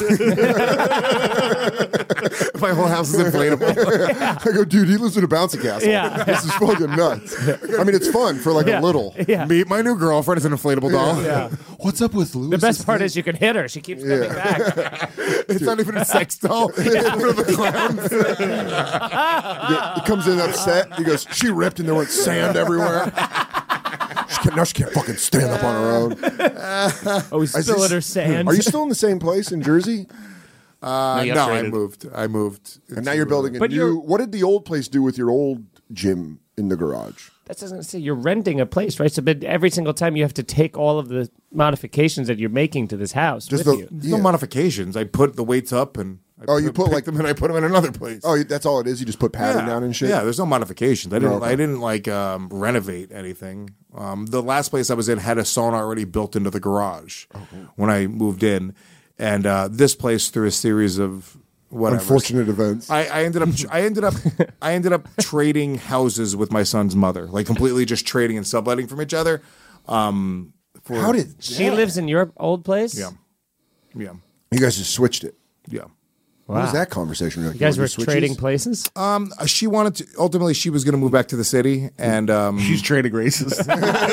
my whole house is inflatable. I go, dude, he lives in a bouncy castle. Yeah. This is fucking nuts. I mean, it's fun for like Yeah. a little. Yeah. Meet my new girlfriend is an inflatable doll. Yeah. What's up with Lewis? The best part is you can hit her. She keeps coming back. It's not even a sex doll. It's one of the clowns. he comes in upset. He goes, she ripped and there went sand everywhere. She can't, now she can't fucking stand up on her own. Oh, we Is spill this- at her sand. Are you still in the same place in Jersey? Uh, you no, I upgraded. moved. I moved. And now you're building a But you're- new. What did the old place do with your old gym in the garage? That's what I was going to say. You're renting a place, right? So but every single time you have to take all of the modifications that you're making to this house Just with the- you. There's Yeah. no modifications. I put the weights up and I Oh, you put, pick like- them and I put them in another place. Oh, that's all it is. You just put padding yeah. down and shit. Yeah, there's no modifications. I didn't. okay. I didn't like um, renovate anything. Um, the last place I was in had a sauna already built into the garage Oh, when I moved in, and uh, this place through a series of whatever Unfortunate events. I, I ended up. I ended up. I ended up trading houses with my son's mother, like completely just trading and subletting from each other. Um, for, How did She lives in your old place? Yeah, yeah, you guys just switched it? yeah. What was that conversation? Like, You guys want were to switches? trading places? Um, she wanted to. Ultimately, she was going to move back to the city, and um, She's trading races.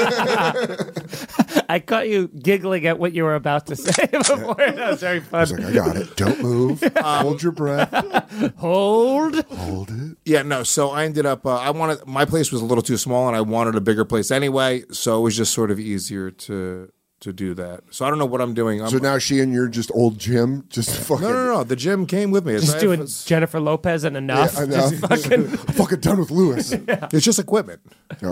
I caught you giggling at what you were about to say before. That was very I was fun. like, I got it. Don't move. Hold your breath. Hold. Hold it. yeah, no. So I ended up. Uh, I wanted my place was a little too small, and I wanted a bigger place anyway. So it was just sort of easier to to do that. So I don't know what I'm doing. I'm, So now she and your just old gym just fucking. no, no, no. The gym came with me. It's, Just doing Jennifer Lopez and enough. I know. Just fucking. I'm fucking done with Lewis. it's just equipment. Okay.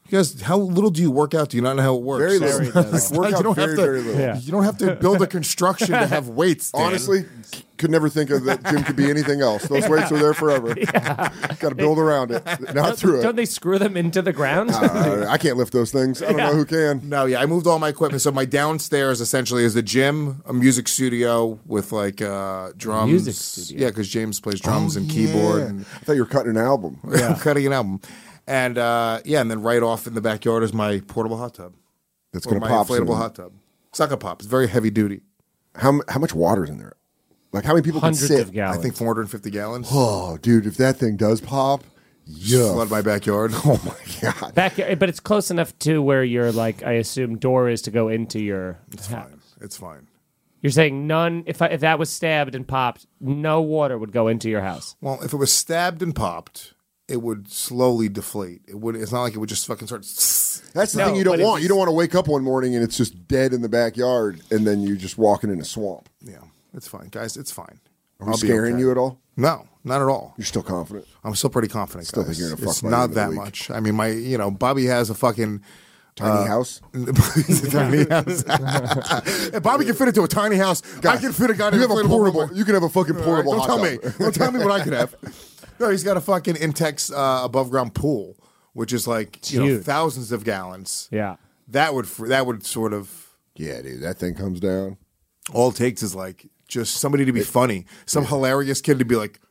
You guys, how little do you work out? Do you not know how it works? Very little. Very little. Like, work You out don't very, have to- very little. Yeah. You don't have to build a construction to have weights. Dan. Honestly, c- could never think of that gym could be anything else. Those weights are there forever. Got to build around it, not through Don't it. they screw them into the ground? Uh, I can't lift those things. I don't know who can. No, yeah, I moved all my equipment. So my downstairs essentially is a gym, a music studio with like uh, drums. Music studio. Yeah, because James plays drums Oh, and keyboard. yeah. And I thought you were cutting an album. I'm cutting an album. And uh, yeah, and then right off in the backyard is my portable hot tub. That's Or going to my pop. inflatable soon. hot tub. It's not gonna pop. It's very heavy duty. How m- how much water is in there? Like how many people Hundreds can sit? of gallons. I think four hundred fifty gallons. Oh, dude, if that thing does pop, yeah. Flood my backyard. Oh my god. Back, but it's close enough to where your like I assume door is to go into your. It's house. fine. It's fine. You're saying none. If I, if that was stabbed and popped, no water would go into your house. Well, if it was stabbed and popped, it would slowly deflate. It would. It's not like it would just fucking start. That's the No, thing you but don't if want. it's- You don't want to wake up one morning and it's just dead in the backyard, and then you're just walking in a swamp. Yeah, it's fine, guys. It's fine. Are we I'll be scaring okay. you at all? No, not at all. You're still confident. I'm still pretty confident. Still guys. think you're gonna fuck It's by the not end of the that week. much. I mean, my you know, Bobby has a fucking Tiny house. tiny house. If Bobby can fit into a tiny house, I can fit a guy. You have a portable. You can have a fucking portable. Don't hot tell me. tub. Don't tell me what I could have. No, he's got a fucking Intex uh, above ground pool, which is like you know huge. thousands of gallons. Yeah. That would fr- that would sort of Yeah, dude, that thing comes down. all it takes is like just somebody to be funny, some hilarious kid to be like.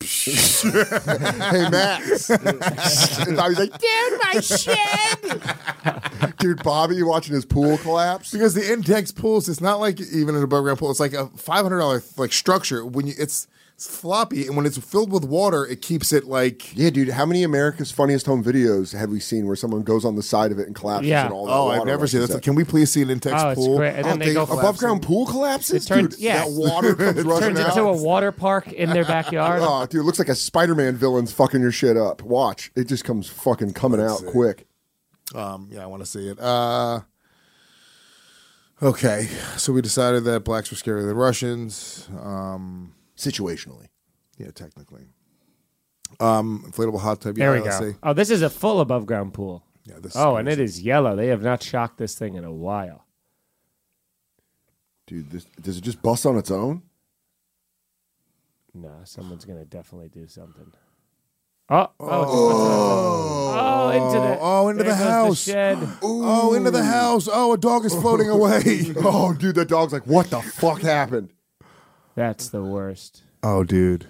Hey, Max. And Bobby's like, dude, my shit. Dude, Bobby watching his pool collapse. Because the Intex pools, it's not like even an above ground pool. It's like a five hundred dollar like structure. When you it's, it's floppy, and when it's filled with water, it keeps it like. Yeah, dude, how many America's Funniest Home Videos have we seen where someone goes on the side of it and collapses Yeah. and all that Oh, water I've never rushes seen that. out? Can we please see an Intex Oh, it's pool? great. And then Oh, they go Above ground pool collapses? It turns- dude, yeah. that water comes rushing Turns out. into a water park in their backyard. Oh, dude, it looks like a Spider-Man villain's fucking your shit up. Watch. It just comes fucking coming out quick. Um, yeah, I want to see it. Uh, okay, so we decided that blacks were scarier than Russians. Um, Situationally. yeah, technically. Um, inflatable hot tub. Yeah, There we let's go. see. Oh, this is a full above ground pool. Yeah, this. Oh, and it is yellow. They have not shocked this thing in a while. Dude, this, does it just bust on its own? No, someone's gonna definitely do something. Oh, oh, oh, oh into the oh, into there the goes house. shed. Oh, into the house. Oh, a dog is floating away. Oh, dude, that dog's like, what the fuck happened? That's the worst. Oh, dude.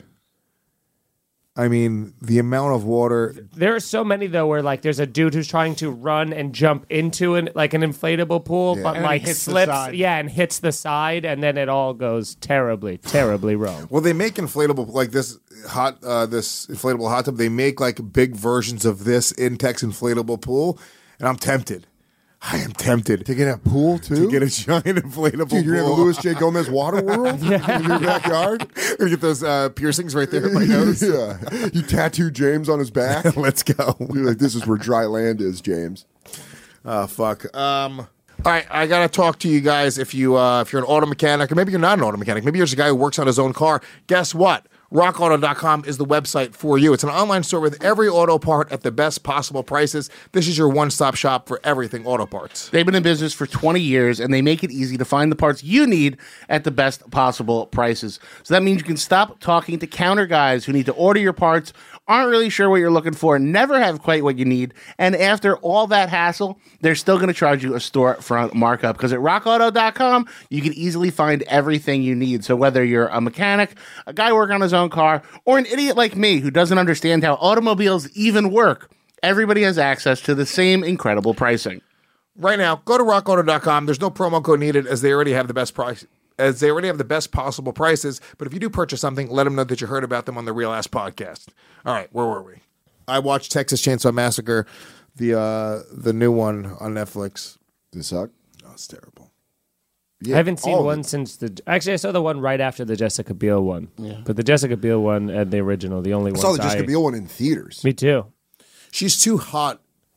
I mean, the amount of water. There are so many though, where like there's a dude who's trying to run and jump into an like an inflatable pool, but And like hits the slips, side. yeah, and hits the side, and then it all goes terribly, terribly wrong. Well, they make inflatable like this hot, uh, this inflatable hot tub. They make like big versions of this Intex inflatable pool, and I'm tempted. I am tempted To get a pool, too? to get a giant inflatable. Dude, you're in a pool. Louis J. Gomez water world in your backyard? We get those uh, piercings right there in my nose. Yeah. You tattoo James on his back. Let's go. You're like, this is where dry land is, James. Oh fuck. Um. All right, I gotta talk to you guys. If you uh, if you're an auto mechanic, or maybe you're not an auto mechanic, maybe you're just a guy who works on his own car. Guess what? rock auto dot com is the website for you. It's an online store with every auto part at the best possible prices. This is your one-stop shop for everything auto parts. They've been in business for twenty years, and they make it easy to find the parts you need at the best possible prices. So that means you can stop talking to counter guys who need to order your parts, aren't really sure what you're looking for, never have quite what you need, and after all that hassle, they're still going to charge you a storefront markup, because at rock auto dot com, you can easily find everything you need. So whether you're a mechanic, a guy working on his own car, or an idiot like me who doesn't understand how automobiles even work, everybody has access to the same incredible pricing. Right now, go to rock auto dot com. There's no promo code needed, as they already have the best price. As they already have the best possible prices. But if you do purchase something, let them know that you heard about them on the Real Ass Podcast. All right, where were we? I watched Texas Chainsaw Massacre, the uh, the new one on Netflix. Does it suck? Oh, it's terrible. I haven't seen all of one it. since the. Actually, I saw the one right after the Jessica Biel one. Yeah. But the Jessica Biel one and the original, the only I ones saw the I. Jessica Biel one in theaters. Me too. She's too hot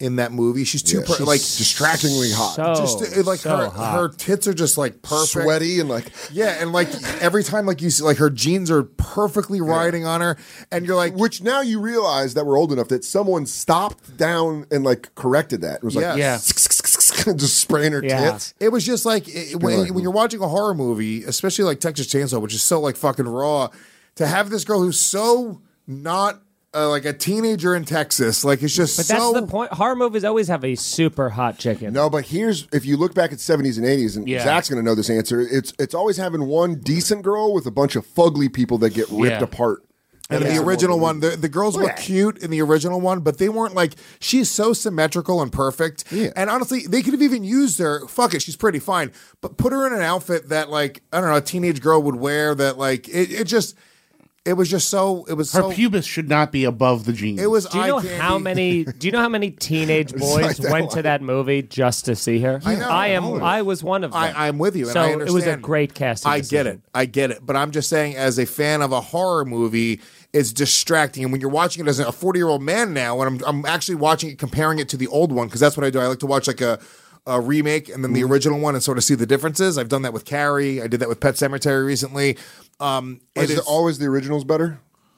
in that movie. She's too Yeah, per- she's like distractingly hot. So, just uh, like so her hot. her tits are just like perfect. Sweaty and like Yeah, and like every time like you see like her jeans are perfectly riding on her and you're like which now you realize that we're old enough that someone stopped down and like corrected that. It was like Yeah. just spraying her Yeah. tits. it was just like it, when, when you're watching a horror movie, especially like Texas Chainsaw, which is so like fucking raw, to have this girl who's so not uh, like a teenager in Texas, like it's just But so. that's the point. Horror movies always have a super hot chicken. No, but here's if you look back at seventies and eighties, and Yeah. Zach's going to know this answer. It's it's always having one decent girl with a bunch of fugly people that get ripped Yeah. apart. And Yeah. the original one, the, the girls were Yeah. cute in the original one, but they weren't like, she's so symmetrical and perfect. Yeah. And honestly, they could have even used her. Fuck it, she's pretty fine. But put her in an outfit that, like, I don't know, a teenage girl would wear that, like, it, it just, it was just so, it was Her so, pubis should not be above the jeans. it was Do you know eye candy. how many? Do you know how many teenage boys like that went one. to that movie just to see her? I know. I am. I was one of them. I, I'm with you. And So I it understand. was a great casting. I get decision. it. I get it. But I'm just saying, as a fan of a horror movie, it's distracting. And when you're watching it as a forty year old man now, and I'm, I'm actually watching it, comparing it to the old one, because that's what I do. I like to watch like a, a remake and then the original one and sort of see the differences. I've done that with Carrie. I did that with Pet Sematary recently. Um, it Is it is always the originals better?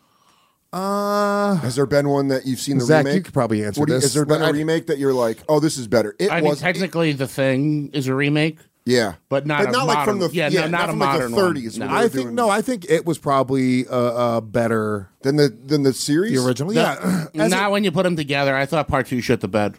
Uh, Has there been one that you've seen the Zach, remake? you could probably answer What do you- this. Has there been a I'd- remake that you're like, oh, this is better? It I mean, was technically, The Thing is a remake, yeah, but not but a not like from the modern- yeah, no, not a from modern like the one. thirties. No. when they I were think doing- no. I think it was probably uh, uh, better than the than the series. the original. yeah, As Not it- when you put them together. I thought part two shit the bed.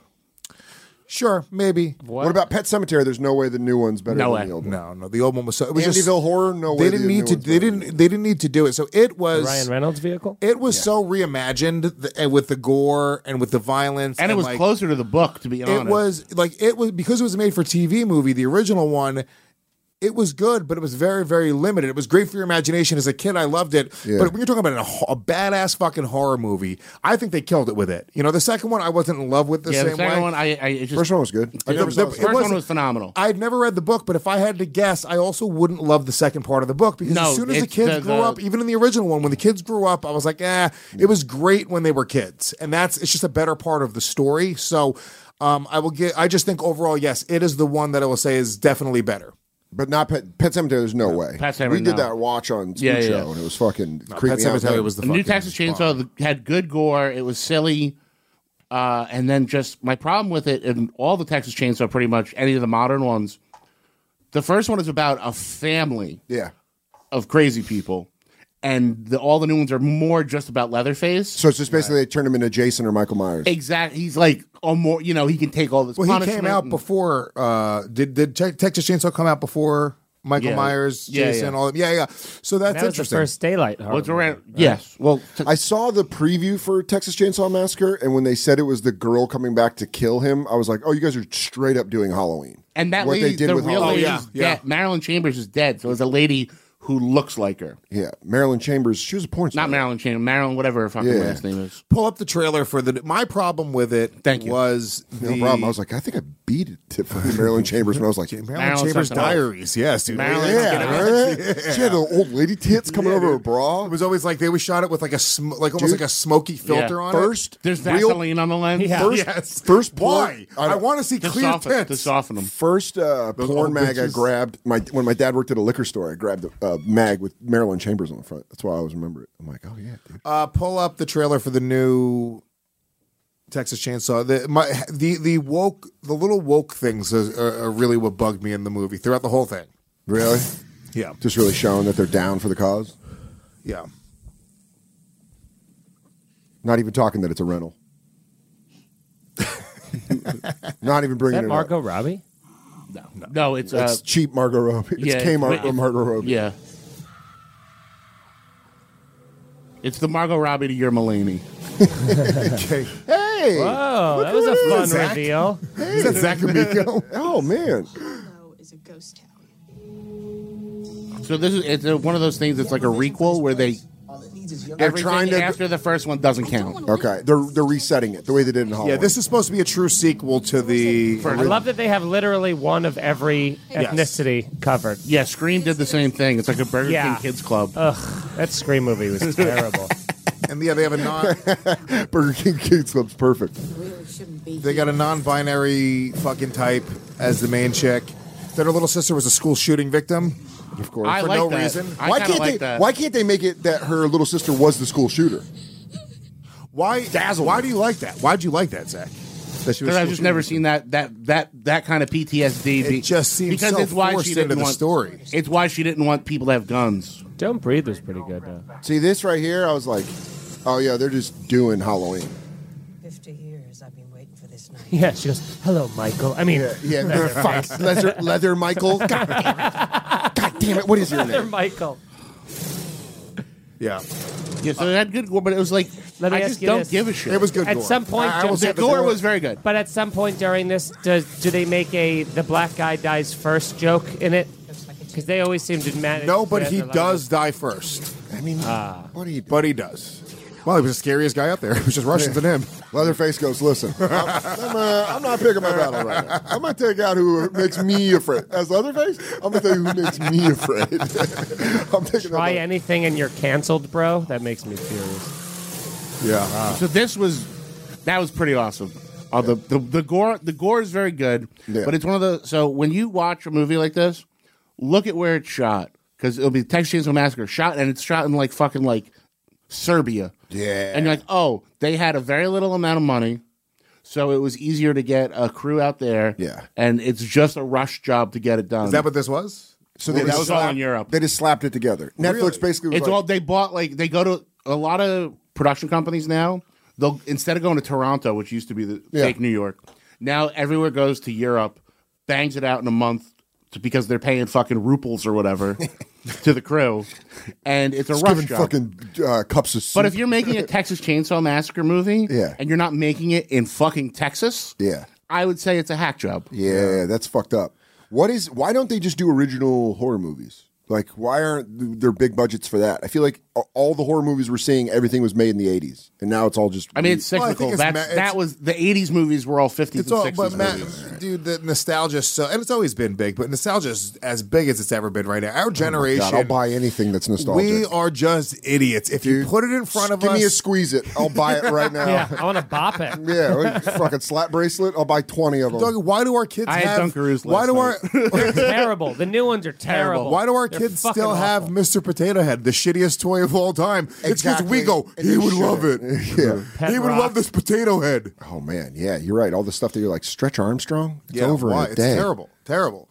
sure, maybe. What about Pet Cemetery? There's no way the new one's better No than way. the old one. No, no. The old one was so. It was Amityville just, Horror. No way. They the didn't new need to. one's They better. didn't. They didn't need to do it. So it was Ryan Reynolds' vehicle. It was so reimagined th- and with the gore and with the violence, And it was like, closer to the book, to be honest. It was like it was because it was a made for T V movie. The original one, it was good, but it was very, very limited. It was great for your imagination as a kid. I loved it, Yeah. but when you're talking about a, ho- a badass fucking horror movie, I think they killed it with it. You know, the second one I wasn't in love with the yeah, the same second way. one, I, I it just, First one was good. I The- never the- saw it the first second one wasn't- was phenomenal. I'd never read the book, but if I had to guess, I also wouldn't love the second part of the book because No, as soon as the it's kids the- grew the- up, even in the original one, when the kids grew up, I was like, eh, it was great when they were kids, and that's it's just a better part of the story. So, um, I will get. I just think overall, yes, it is the one that I will say is definitely better. But not Pet, Pet Cemetery. There's no way. Pet Sematary, we did no. that watch on Spook Yeah, yeah, Show, yeah. and it was fucking No, creepy. Pet Sematary was the The new fucking Texas Chainsaw had good gore. It was silly. Uh, and then just my problem with it, and all the Texas Chainsaw, pretty much any of the modern ones, the first one is about a family yeah. of crazy people. And the, all the new ones are more just about Leatherface. So it's just basically they turned him into Jason or Michael Myers. Exactly. He's like, oh, more, you know, he can take all this Well, he punishment. came out and- before. Uh, did did Te- Texas Chainsaw come out before Michael Yeah. Myers, Yeah, Jason, yeah. all that? Yeah, yeah. So that's That was the interesting. first Daylight horror. What's around? movie, right? Yes. Well, t- I saw the preview for Texas Chainsaw Massacre, and when they said it was the girl coming back to kill him, I was like, "Oh, you guys are straight up doing Halloween." and that what lady, they did the with real Halloween. lady Oh, yeah, is yeah. dead. Marilyn Chambers is dead. So it's a lady who looks like her. Yeah, Marilyn Chambers. She was a porn star. Not Marilyn Chambers. Marilyn, whatever her fucking Yeah. last name is. Pull up the trailer for the. My problem with it Thank you. was the No problem. I was like, I think I beat it to fucking Marilyn Chambers when I was like, Marilyn Marilyn Chambers something else. Diaries. Yes, dude. Marilyn Yeah, something else. remember that? She had the old lady tits coming Yeah, over her dude. bra. It was always like they always shot it with like a sm- like almost Dude. like a smoky filter Yeah. on First, There's real- Vaseline on the lens. Yeah. it. First, Yes. first porn- Why? I, don't- want to see To clear soften, tits. to soften them. First uh, Those porn old mag I bitches. grabbed my when my dad worked at a liquor store. I grabbed a uh, mag with Marilyn Chambers on the front. That's why I always remember it. I'm like, oh yeah, dude. Uh, pull up the trailer for the new Texas Chainsaw. The my the the woke the little woke things are, are, are really what bugged me in the movie throughout the whole thing. Really? Yeah, Just really showing that they're down for the cause. yeah. Not even talking that it's a rental. Not even Is bringing that it Margot up. Robbie? No, no, it's, uh, It's cheap Margot Robbie. It's yeah, Kmart it's- or Margot Robbie. Yeah. It's the Margot Robbie to your Mulaney. Okay. Hey! Oh, that was a at fun Zach. reveal. Is that Zach Amico? Oh man! is a ghost town. So this is it's a, one of those things. It's like a requel where they They're everything trying to. after the first one doesn't count. Okay, they're they're resetting it the way they did in Halloween. Yeah, this is supposed to be a true sequel to the. I love that they have literally one of every ethnicity covered. Yeah, Scream did the same thing. It's like a Burger Yeah. King Kids Club. Ugh, that Scream movie was terrible. And yeah, they have a non. Burger King Kids Club's perfect. shouldn't be. They got a non-binary fucking type as the main chick. That her little sister was a school shooting victim. Of course. I for like no that. reason. I Why kinda can't like they? that. Why can't they make it that her little sister was the school shooter? Why? Why do you like that? Why'd you like that, Zach? That she was Because I've school just never shooting seen that that that that kind of P T S D. It just seems because so it's why forced she into didn't the want, story. It's why she didn't want people to have guns. Don't Breathe was pretty good though. See this right here? I was like, oh yeah, they're just doing Halloween. Fifty years I've been waiting for this night. Yeah, she goes, "Hello, Michael." I mean, Yeah, fuck, leather, leather, Michael. God damn it! God damn it! What is your Leather name? Michael. Yeah. Yeah, so it had good gore, but it was like Let me I ask just you don't this. give a shit. It was good At gore. some point, I, I will the say The gore was very good. But at some point during this, does do they make a the black guy dies first joke in it? Because they always seem to manage. No, but to- he to- does die first. I mean, Ah. what do you? But he does. Well, he was the scariest guy out there. It was just Russians and him. Leatherface goes, listen, I'm, I'm, uh, I'm not picking my battle right now. I'm going to take out who makes me afraid. As Leatherface, I'm going to tell you who makes me afraid. I'm taking Try out anything and you're canceled, bro. That makes me furious. Yeah. So this was that was pretty awesome. Uh, the, the the gore the gore is very good, Yeah. but it's one of the so when you watch a movie like this, look at where it's shot because it'll be Texas Chainsaw Massacre shot and it's shot in like fucking like Serbia. Yeah. And you're like, oh, they had a very little amount of money, so it was easier to get a crew out there. Yeah. And it's just a rush job to get it done. Is that what this was? So Well, they, that was all slapped- in Europe. They just slapped it together. Netflix Really? basically was It's like, all they bought. Like they go to a lot of production companies now. They'll instead of going to Toronto, which used to be the Yeah. fake New York, now everywhere goes to Europe, bangs it out in a month to, because they're paying fucking ruples or whatever to the crew, and it's a just rush giving job. fucking uh, cups of soup. But if you're making a Texas Chainsaw Massacre movie, Yeah. and you're not making it in fucking Texas, yeah. I would say it's a hack job. Yeah, that's fucked up. What is? Why don't they just do original horror movies? Like, why aren't there big budgets for that? I feel like all the horror movies we're seeing, everything was made in the eighties, and now it's all just. I mean, it's Well, I cyclical. think it's That's, ma- it's- that was the eighties movies were all fifties It's and all, sixties but Matt, movies. dude, the nostalgia. So, and it's always been big, but nostalgia is as big as it's ever been right now. Our Oh my generation, God, I'll buy anything that's nostalgic. we are just idiots. If you Dude, put it in front of Give us, me a squeeze it. I'll buy it right now. Yeah, I want to bop it. Yeah, fucking slap bracelet. I'll buy twenty of them. Doug, why do our kids I had have? Dunkaroos Why last do our They're terrible. The new ones are terrible. Why do our They're kids fucking still have awful. Mister Potato Head, the shittiest toy of all time? It's because Exactly. we go, And he you would should. love it. Yeah. Pet he would rock. love this potato head. Oh man, yeah, you're right. All the stuff that you're like Stretch Armstrong. It's over why? in a It's day. terrible, terrible.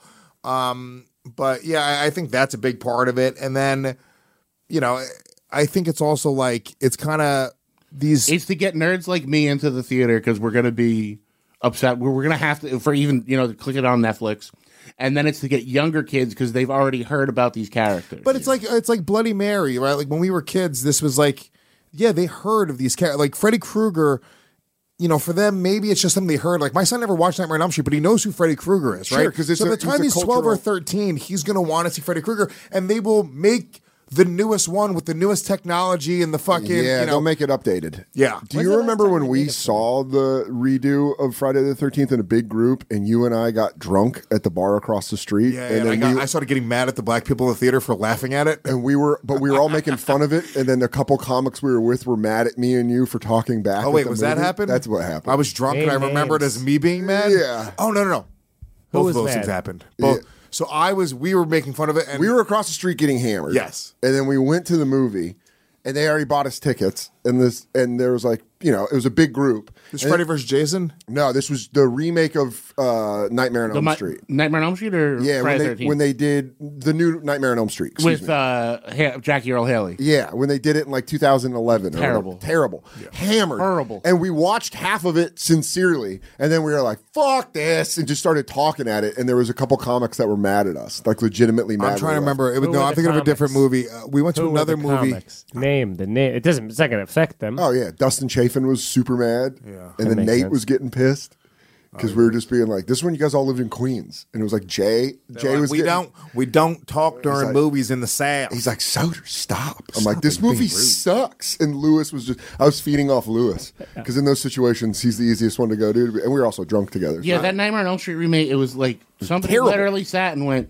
Um, but yeah, I, I think that's a big part of it. And then, you know, I think it's also like it's kind of these. It's to get nerds like me into the theater because we're going to be upset. We're, we're going to have to, for even, you know, to click it on Netflix. And then it's to get younger kids because they've already heard about these characters. But it's like it's like Bloody Mary, right? Like when we were kids, this was like, yeah, they heard of these characters. Like Freddy Krueger, you know, for them, maybe it's just something they heard. Like my son never watched Nightmare on Elm Street, but he knows who Freddy Krueger is, right? Sure, 'cause it's so a- by the time it's he's a twelve or cultural- thirteen, he's going to want to see Freddy Krueger, and they will make the newest one with the newest technology and the fucking, Yeah, you know, they'll make it updated. yeah. Do you remember when we saw the redo of Friday the thirteenth in a big group, and you and I got drunk at the bar across the street? Yeah, and and I, then got, we, I started getting mad at the black people in the theater for laughing at it. and we were, but we were all making fun of it. And then a couple comics we were with were mad at me and you for talking back. Oh at wait, the was that movie. happened? That's what happened. I was drunk and I Name remembered names. as me being mad. Yeah. Oh no no no. Both was of those mad? things happened. Both. Yeah. So I was. We were making fun of it, and We were across the street getting hammered. Yes. And then we went to the movie, and they already bought us tickets. And this, and there was like, you know, it was a big group. This And- Freddy versus Jason. No, this was the remake of uh, Nightmare on The Elm Mi- Street. Nightmare on Elm Street or Yeah, when Friday they, the thirteenth? when they did the new Nightmare on Elm Street. Excuse With me. uh, ha- Jackie Earl Haley. Yeah, when they did it in like two thousand eleven. or Terrible. whatever. Terrible. Hammered. Horrible. And we watched half of it sincerely, and then we were like, fuck this, and just started talking at it, and there was a couple comics that were mad at us, like legitimately mad I'm trying to at us. remember. It was, Who no, were I'm the thinking of a comics? different movie. Uh, we went to Who were another the movie. comics? Name the name. It doesn't. It's not going to affect them. Oh, yeah. Dustin Chafin was super mad. Yeah. And then makes Nate sense. was getting pissed. Because we were just being like, this is when you guys all lived in Queens. And it was like, Jay, Jay Like, was we getting, don't we don't talk during like- movies in the South. He's like, Soder, stop. I'm Stop like, this it, being movie rude. sucks. And Lewis was just, I was feeding off Lewis. Because in those situations, he's the easiest one to go to. And we were also drunk together. Yeah, So- that Nightmare on Elm Street remake, it was like somebody terrible. literally sat and went,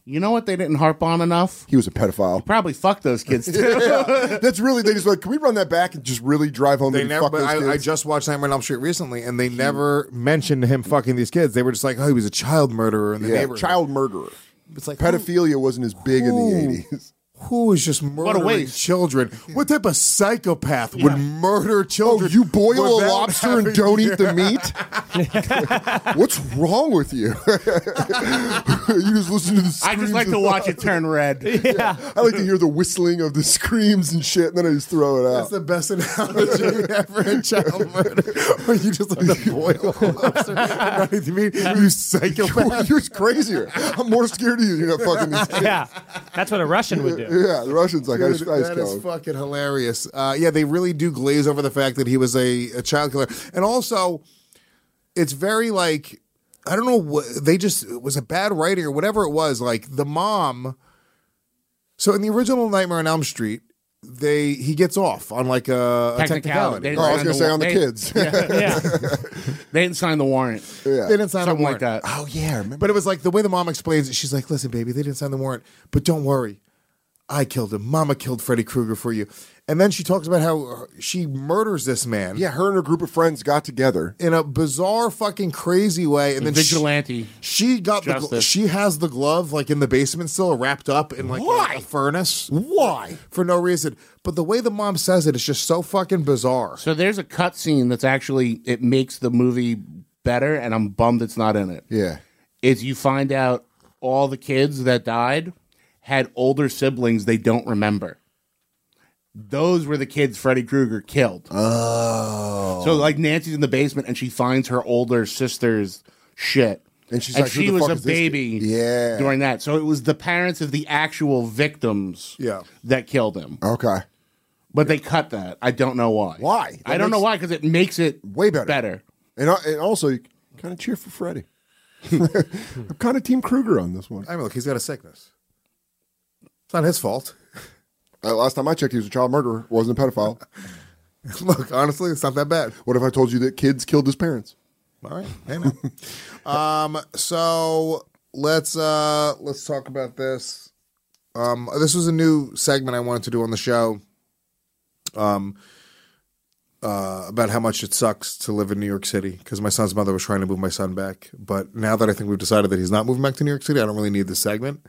You know what they didn't harp on enough? He was a pedophile. Probably fucked those kids too. Yeah. That's really, they just like, can we run that back and just really drive home They that he never. fucked But those I, I kids? just watched Nightmare on Elm Street recently, and they never mentioned him fucking these kids. They were just like, "Oh, he was a child murderer in the yeah, neighborhood." child murderer. It's like Pedophilia wasn't as big in the Who- eighties. Who is just murdering waste. children? What type of psychopath would murder Oh, children? you boil a without lobster and having- don't eat the meat? What's wrong with you? You just listen to the screams. I just like of- to watch it turn red. Yeah. I like to hear the whistling of the screams and shit, and then I just throw it That's out. the best analogy ever in child murder. Or you just like to boil a lobster. Not eat the meat. You psychopath. You're crazier. I'm more scared of you. You're not fucking these kids. Yeah, that's what a Russian would do. Yeah, the Russians like I Dude, just, I just that kill is him. fucking hilarious. Uh, yeah, they really do glaze over the fact that he was a, a child killer, and also it's very like I don't know what they just it was a bad writing or whatever it was. Like the mom. So in the original Nightmare on Elm Street, they he gets off on like a, a technicality. Technicality. They Oh, I was signed gonna say on the they- kids. Yeah, They didn't sign the warrant. Yeah. They didn't sign Something the like warrant. that. Oh yeah, I remember. But it was like the way the mom explains it. She's like, "Listen, baby, they didn't sign the warrant, but don't worry, I killed him. Mama killed Freddy Krueger for you." And then she talks about how she murders this man. Yeah, her and her group of friends got together. In a bizarre, fucking crazy way, and then she- Vigilante. She, got the. gl- Justice. She has the glove like in the basement still, wrapped up in like a, a furnace. Why? For no reason. But the way the mom says it is just so fucking bizarre. So there's a cut scene that's actually, it makes the movie better, and I'm bummed it's not in it. Yeah. Is you find out all the kids that died had older siblings they don't remember. Those were the kids Freddy Krueger killed. Oh. So like Nancy's in the basement and she finds her older sister's shit. And she's like, "Who she the was fuck a is this baby kid?" Yeah. during that. So it was the parents of the actual victims Yeah. that killed him. Okay. But they cut that. I don't know why. Why? I That don't know makes- why, because it makes it Way better. better. And, uh, and also, you kind of cheer for Freddy. I'm kind of Team Krueger on this one. I mean, look, he's got a sickness. It's not his fault. Uh, last time I checked, he was a child murderer. Wasn't a pedophile. Look, honestly, it's not that bad. What if I told you that kids killed his parents? All right, hey man. um, so let's uh let's talk about this. Um, this was a new segment I wanted to do on the show. Um, uh, about how much it sucks to live in New York City because my son's mother was trying to move my son back, but now that I think we've decided that he's not moving back to New York City, I don't really need this segment.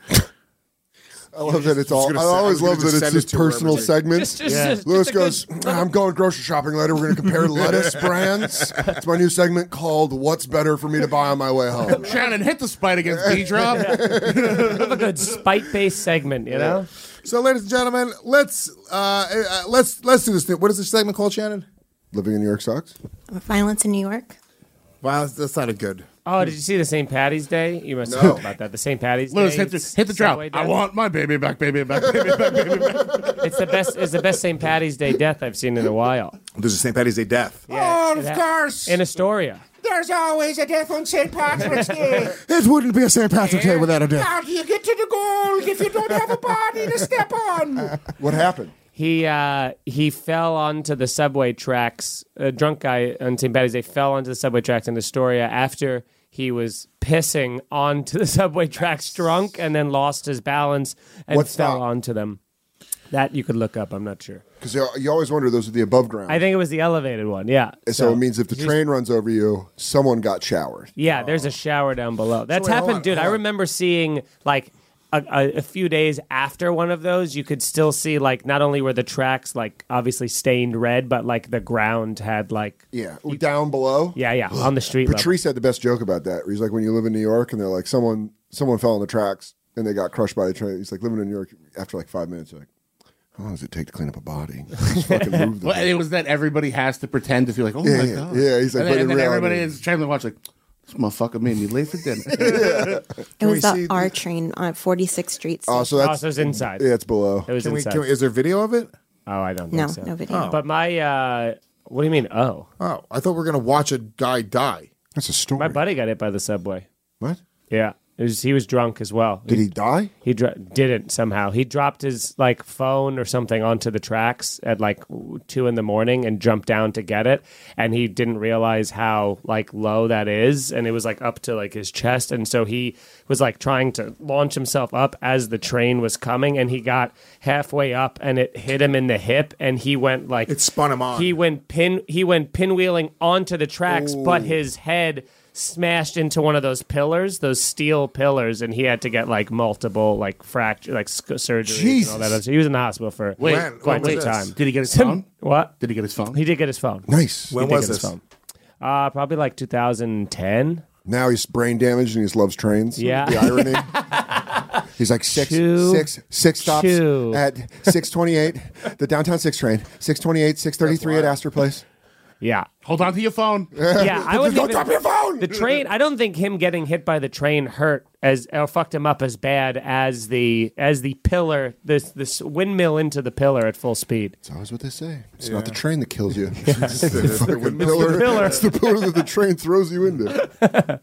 I love that it's all. gonna I send- always I'm gonna love just that send it's it his to personal whoever- segments. Just- just- just Lewis a goes, good- I'm going grocery shopping later. We're going to compare lettuce brands. It's my new segment called "What's Better for Me to Buy on My Way Home." Shannon, hit the spite against D-Drop. have a good spite-based segment, you know. So, ladies and gentlemen, let's uh, uh, let's let's do this. What is this segment called, Shannon? Living in New York sucks. Violence in New York. Violence. That's not a good. Oh, did you see the Saint Patty's Day? You must have No. talked about that. The Saint Patty's Lewis, Day. hit the, hit the drop. subway I death. want my baby back, baby back, baby back, baby back. It's the best. It's the best Saint Patty's Day death I've seen in a while. There's a Saint Patty's Day death. Yeah, of course. In Astoria. There's always a death on Saint Patrick's Day. It wouldn't be a Saint Patrick's Day without a death. How do you get to the goal if you don't have a body to step on? What happened? He uh, he fell onto the subway tracks. A drunk guy on Saint Patty's Day fell onto the subway tracks in Astoria after he was pissing onto the subway tracks drunk and then lost his balance and What's fell that? onto them. That you could look up. I'm not sure. Because you, you always wonder those are the above ground. I think it was the elevated one. Yeah. And so, it means if the train runs over you, someone got showered. Yeah, there's a shower down below. That's wait, hold happened, on, dude. hold I on. remember seeing like a, a, a few days after one of those, you could still see like not only were the tracks like obviously stained red, but like the ground had like Yeah, down below. yeah, yeah, on the street level. Patrice had the best joke about that. Where he's like, when you live in New York, and they're like, someone someone fell on the tracks and they got crushed by the train. He's like, living in New York after like five minutes, you're like, how long does it take to clean up a body? Just fucking move the Well, it was that everybody has to pretend to feel like, oh Yeah, my yeah, god. yeah, he's like, and but then, in and then reality- everybody is trying to watch like, this motherfucker made me late for dinner. It we was the see R the- train on forty-sixth Street. Oh, so Oh, that's so it's inside. yeah, it's below. It was Can we, inside. can we, is there video of it? oh, I don't no, think so. no video. But my, uh, what do you mean? Oh, Oh, I thought we were gonna watch a guy die. That's a story. my buddy got hit by the subway. What? Yeah, It was, he was drunk as well. Did he die? He dro- didn't somehow. He dropped his like phone or something onto the tracks at like two in the morning and jumped down to get it. And he didn't realize how like low that is, and it was like up to like his chest. And so he was like trying to launch himself up as the train was coming, and he got halfway up and it hit him in the hip, and he went like It spun him on. He went pin. He went pinwheeling onto the tracks, but his head smashed into one of those pillars, those steel pillars, and he had to get like multiple like fracture, like sc- surgeries Jesus. and all that. Other- He was in the hospital for Wait, When- quite when some was time. this? Did he get his phone? What? Did he get his phone? He did get his phone. Nice. When He did was get his this? phone. Uh, probably like two thousand ten. Now he's brain damaged and he just loves trains. Yeah. The irony. He's like six, Choo. six, six stops Choo. at six twenty-eight, the downtown six train, six twenty-eight, six thirty-three at Astor Place. Yeah. Hold on to your phone. Yeah, I would Don't drop your phone. The train. I don't think him getting hit by the train hurt as or fucked him up as bad as the as the pillar, this this windmill into the pillar at full speed. It's always what they say. It's not the train that kills you. It's the fucking pillar. pillar. It's the pillar that the train throws you into.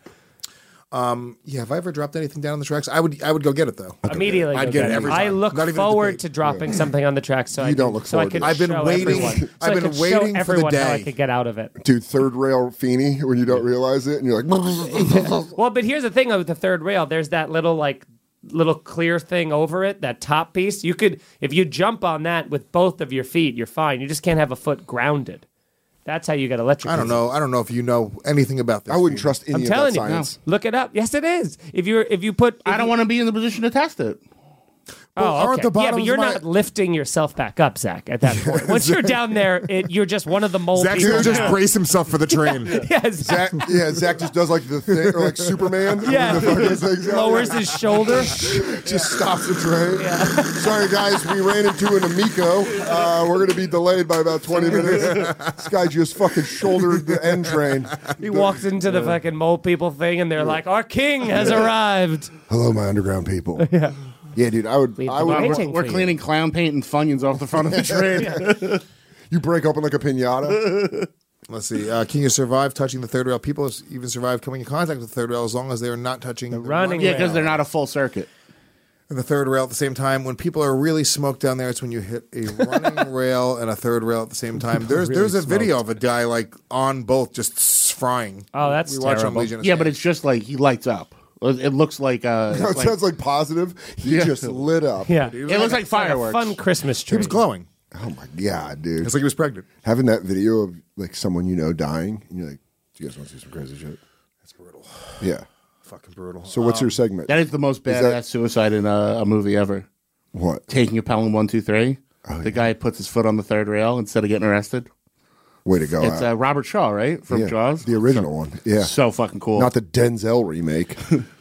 Yeah, have I ever dropped anything down on the tracks? I would I would go get it though. Immediately, I'd go get get it every I time. look Not even a forward debate. to dropping something on the track, so I You can, don't look so I forward can to it. I've been show waiting- everyone, so I've I been can show waiting for the everyone how I day. could get out of it. Dude, third rail Feeney when you don't realize it and you're like, Well, but here's the thing with the third rail. There's that little like little clear thing over it, that top piece. You could, if you jump on that with both of your feet, you're fine. You just can't have a foot grounded. That's how you get electric. I don't know. I don't know if you know anything about this. I wouldn't Steve. trust any I'm of telling that you. science. Look it up. Yes, it is. If you're if you put, if I don't you- want to be in the position to test it. Oh, aren't okay. the yeah, bottoms but you're of my- not lifting yourself back up, Zach. At that point, once you're down there, it, you're just one of the mole Zach's people. gonna just brace himself for the train. Yes. Zach, yeah, Zach just does like the thing, or like Superman. Yeah. when the fucking thing's out. Lowers his shoulder. Just stops the train. Sorry, guys, we ran into an Amico. Uh, we're going to be delayed by about twenty minutes. This guy just fucking shouldered the end train. He walks into the fucking mole people thing, and they're like, "Our king has arrived." Hello, my underground people. Yeah, yeah, dude. I would. We've I been would. waiting. We're for you. cleaning clown paint and Funyuns off the front of the train. You break open like a pinata. Let's see. Uh, can you survive touching the third rail? People even survive coming in contact with the third rail as long as they are not touching the, running Yeah, rail. because they're not a full circuit. and the third rail at the same time. When people are really smoked down there, it's when you hit a running rail and a third rail at the same time. There's Really there's a smoked. video of a guy like on both, just frying. Oh, that's we watch on terrible. Legion of Yeah, but Skanks. it's just like he lights up. It looks like uh, No, it it's like- sounds like positive. He Yeah. just lit up. Yeah, it looks like It's like a fireworks. fun Christmas tree. he was glowing. Oh my god, dude! It's like he was pregnant. Having that video of like someone you know dying, and you're like, "Do you guys want to see some crazy shit?" That's brutal. Yeah. Fucking brutal. So, what's your segment? That is the most badass that- suicide in a, a movie ever. What? Taking a Pelham one two three. Oh, the yeah. guy puts his foot on the third rail instead of getting arrested. Way to go! It's Al. uh, Robert Shaw, right, from Yeah, Jaws, the original one. Yeah, So fucking cool. not the Denzel remake.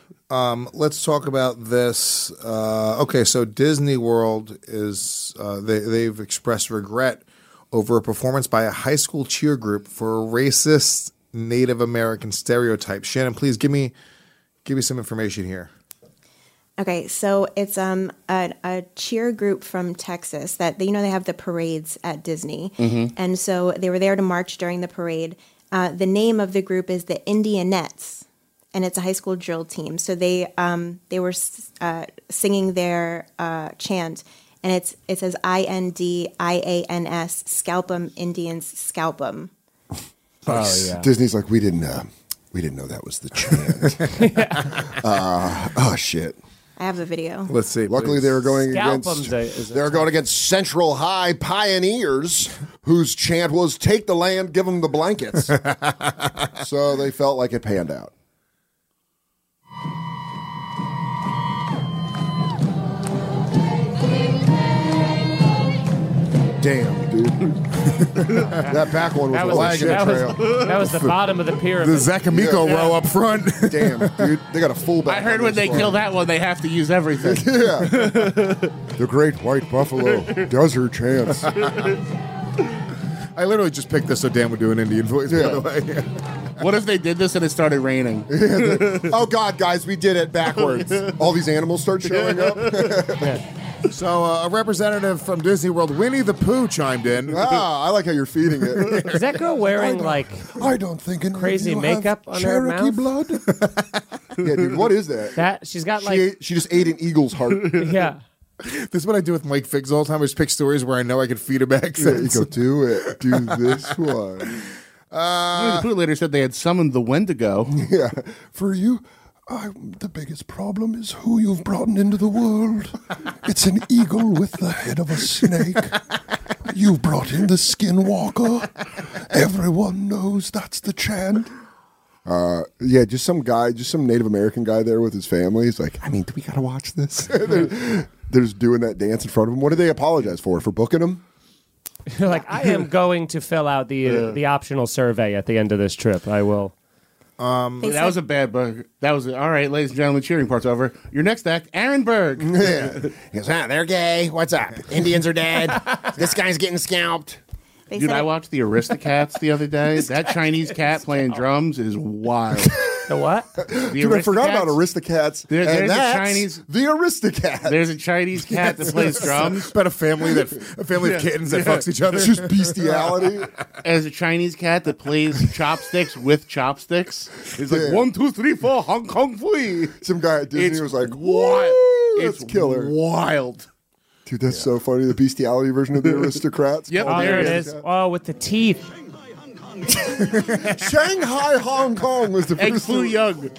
Um, let's talk about this. Uh, okay, so Disney World is uh, they they've expressed regret over a performance by a high school cheer group for a racist Native American stereotype. Shannon, please give me give me some information here. Okay, so it's um a, a cheer group from Texas that you know they have the parades at Disney, and so they were there to march during the parade. Uh, the name of the group is the Indianettes, and it's a high school drill team. So they um they were uh, singing their uh, chant, and it's it says I N D I A N S, scalp 'em Indians, scalp 'em. Oh yeah. Disney's like, we didn't uh, we didn't know that was the chant. uh, oh shit! I have the video. Let's see. Luckily, please. they were going Scalp against. 'em's a- is a They were going against Central High Pioneers, whose chant was "Take the land, give them the blankets." So they felt like it panned out. Damn, dude. That back one was That a was, wagon that, trail. was, that was the bottom of the pyramid. The Zach Amico row up front. Damn, dude. They got a fullback. I heard on when this they one. kill that one, they have to use everything. Yeah. The great white buffalo does her chance. I literally just picked this so Dan would do an Indian voice. Yeah. By the way, What if they did this and it started raining? Oh, God, guys, we did it backwards. All these animals start showing up. so uh, a representative from Disney World, Winnie the Pooh, chimed in. Ah, I like how you're feeding it. Is that girl wearing like I don't think any Crazy of you makeup have on her Cherokee mouth? blood. Yeah, dude, what is that? That she's got She, like ate, she just ate an eagle's heart. yeah. This is what I do with Mike Figgs all the time. I just pick stories where I know I can feed him Yeah, you accents. go, do it. Do this one. the food later said they had summoned the Wendigo. Yeah. For you, I, the biggest problem is who you've brought into the world. It's an eagle with the head of a snake. You brought in the skinwalker. Everyone knows that's the chant. Uh, yeah, just some guy, just some Native American guy there with his family. He's like, I mean, do we got to watch this? they're, they're just doing that dance in front of him. What did they apologize for? For booking him? You're like, I am going to fill out the uh, the optional survey at the end of this trip. I will. Um, that was a bad bug. That was a, all right, ladies and gentlemen. Cheering part's over. Your next act, Aaron Berg. Yeah. He goes, ah, they're gay. What's up? Indians are dead. This guy's getting scalped. They Dude, said I it- watched the Aristocats the other day. That Chinese cat playing drums is wild. The what? The Dude, I forgot about Aristocats. Aristocats. There- and there's a that's Chinese- The Aristocats. There's a Chinese cat that plays drums. About a family that a family of Yeah. kittens that Yeah. fucks each other. It's just bestiality. As a Chinese cat that plays chopsticks with chopsticks. It's like Yeah. one, two, three, four, Hong Kong fui. Some guy at Disney It's was like, wild. "Woo, It's that's killer." wild. Dude, that's so funny. The bestiality version of the Aristocrats. Yep. Oh, there it is. Aristocats. Oh, with the teeth. Shanghai, Hong Kong was the Egg first Foo one. Young.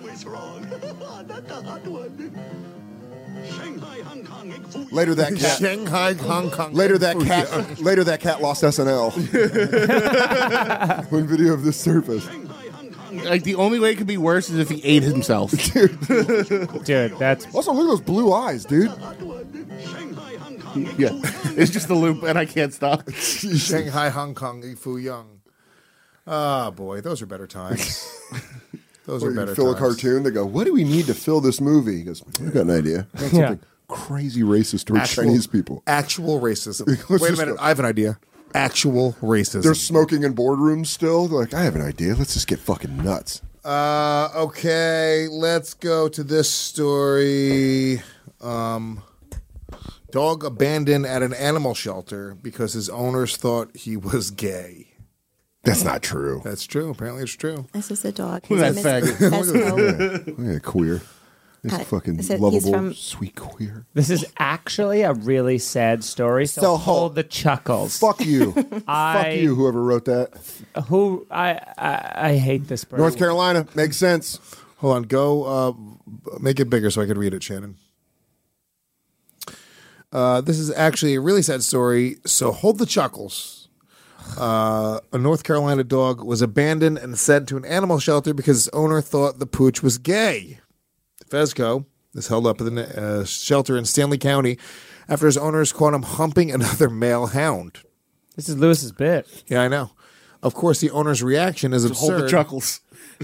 Later that cat. Shanghai, Hong Kong. Later that cat. Later that cat lost S N L. When video of this surfaced. Like, the only way it could be worse is if he ate himself. Dude, that's Also, look at those blue eyes, dude. Yeah. It's just the loop, and I can't stop. Shanghai, Hong Kong, Ifu Young. Ah, boy, those are better times. Those Or are you better fill a times. cartoon. They go, "What do we need to fill this movie?" He goes, "I've got an idea. That's Yeah. something crazy racist towards Actual- Chinese people." Actual racism. Let's Wait a just minute, go. I have an idea. Actual racism. They're smoking in boardrooms still. They're like, "I have an idea. Let's just get fucking nuts." Uh, okay, let's go to this story. Um, dog abandoned at an animal shelter because his owners thought he was gay. That's not true. That's true. Apparently, it's true. This is a dog. Look at His that name is faggot. Fesco. Yeah, queer. This Uh, fucking is it- he's lovable, from- sweet queer. this is actually a really sad story. So, So hold hold- the chuckles. Fuck you. I, Fuck you, whoever wrote that. Who I, I I hate this person. North Carolina. Makes sense. Hold on. Go uh, make it bigger so I can read it, Shannon. Uh, this is actually a really sad story, so hold the chuckles. Uh, a North Carolina dog was abandoned and sent to an animal shelter because its owner thought the pooch was gay. Fesco is held up in the uh, shelter in Stanley County after his owners caught him humping another male hound. This is Lewis's bit. Yeah, I know. Of course, the owner's reaction is absurd. Hold the chuckles.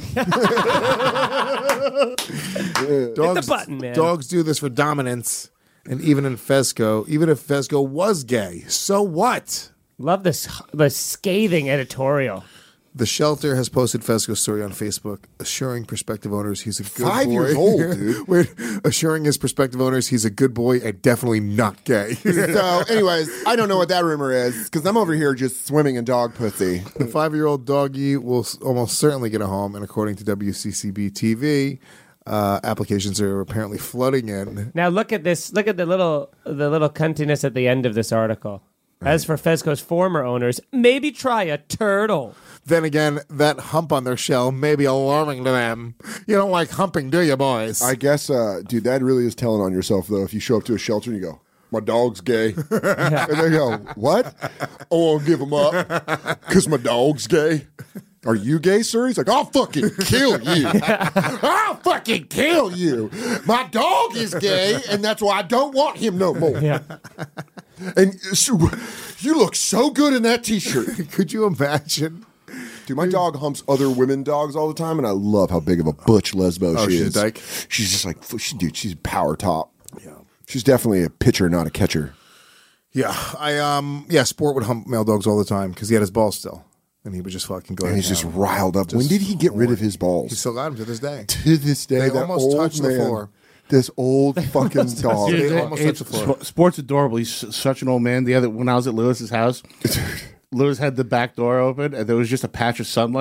Dogs, button, man. Dogs do this for dominance, and even in Fesco, even if Fesco was gay, so what? Love this the scathing editorial. The shelter has posted Fesco's story on Facebook, assuring prospective owners he's a good Five boy. years old, dude. Wait, assuring his prospective owners he's a good boy and definitely not gay. So, anyways, I don't know what that rumor is because I'm over here just swimming in dog pussy. The five-year-old doggy will s- almost certainly get a home, and according to W C C B T V, uh, applications are apparently flooding in. Now look at this. Look at the little the little cuntiness at the end of this article. As for Fesco's former owners, maybe try a turtle. Then again, that hump on their shell may be alarming to them. You don't like humping, do you, boys? I guess, uh, dude, that really is telling on yourself, though. If you show up to a shelter and you go, "My dog's gay," and they go, "What? Oh, I'll give him up because my dog's gay." Are you gay, sir? He's like, "I'll fucking kill you. I'll fucking kill you. My dog is gay, and that's why I don't want him no more." Yeah. And so, you look so good in that T-shirt. Could you imagine? Dude, my dog humps other women dogs all the time, and I love how big of a butch lesbo Oh, she she's a is. dyke? She's just like, she, dude, she's a power top. Yeah, she's definitely a pitcher, not a catcher. Yeah, I um, yeah, Sport would hump male dogs all the time because he had his balls still, and he would just fucking go. And to he's just town. riled up. When did he get rid of his He balls? still got him to this day. To this day, They that almost old touched the man, floor. this old fucking dog. Dude, they It- almost it's- touched the floor. sp- Sport's adorable. He's s- such an old man. The other when I was at Lewis's house, Lewis had the back door open, and there was just a patch of sunlight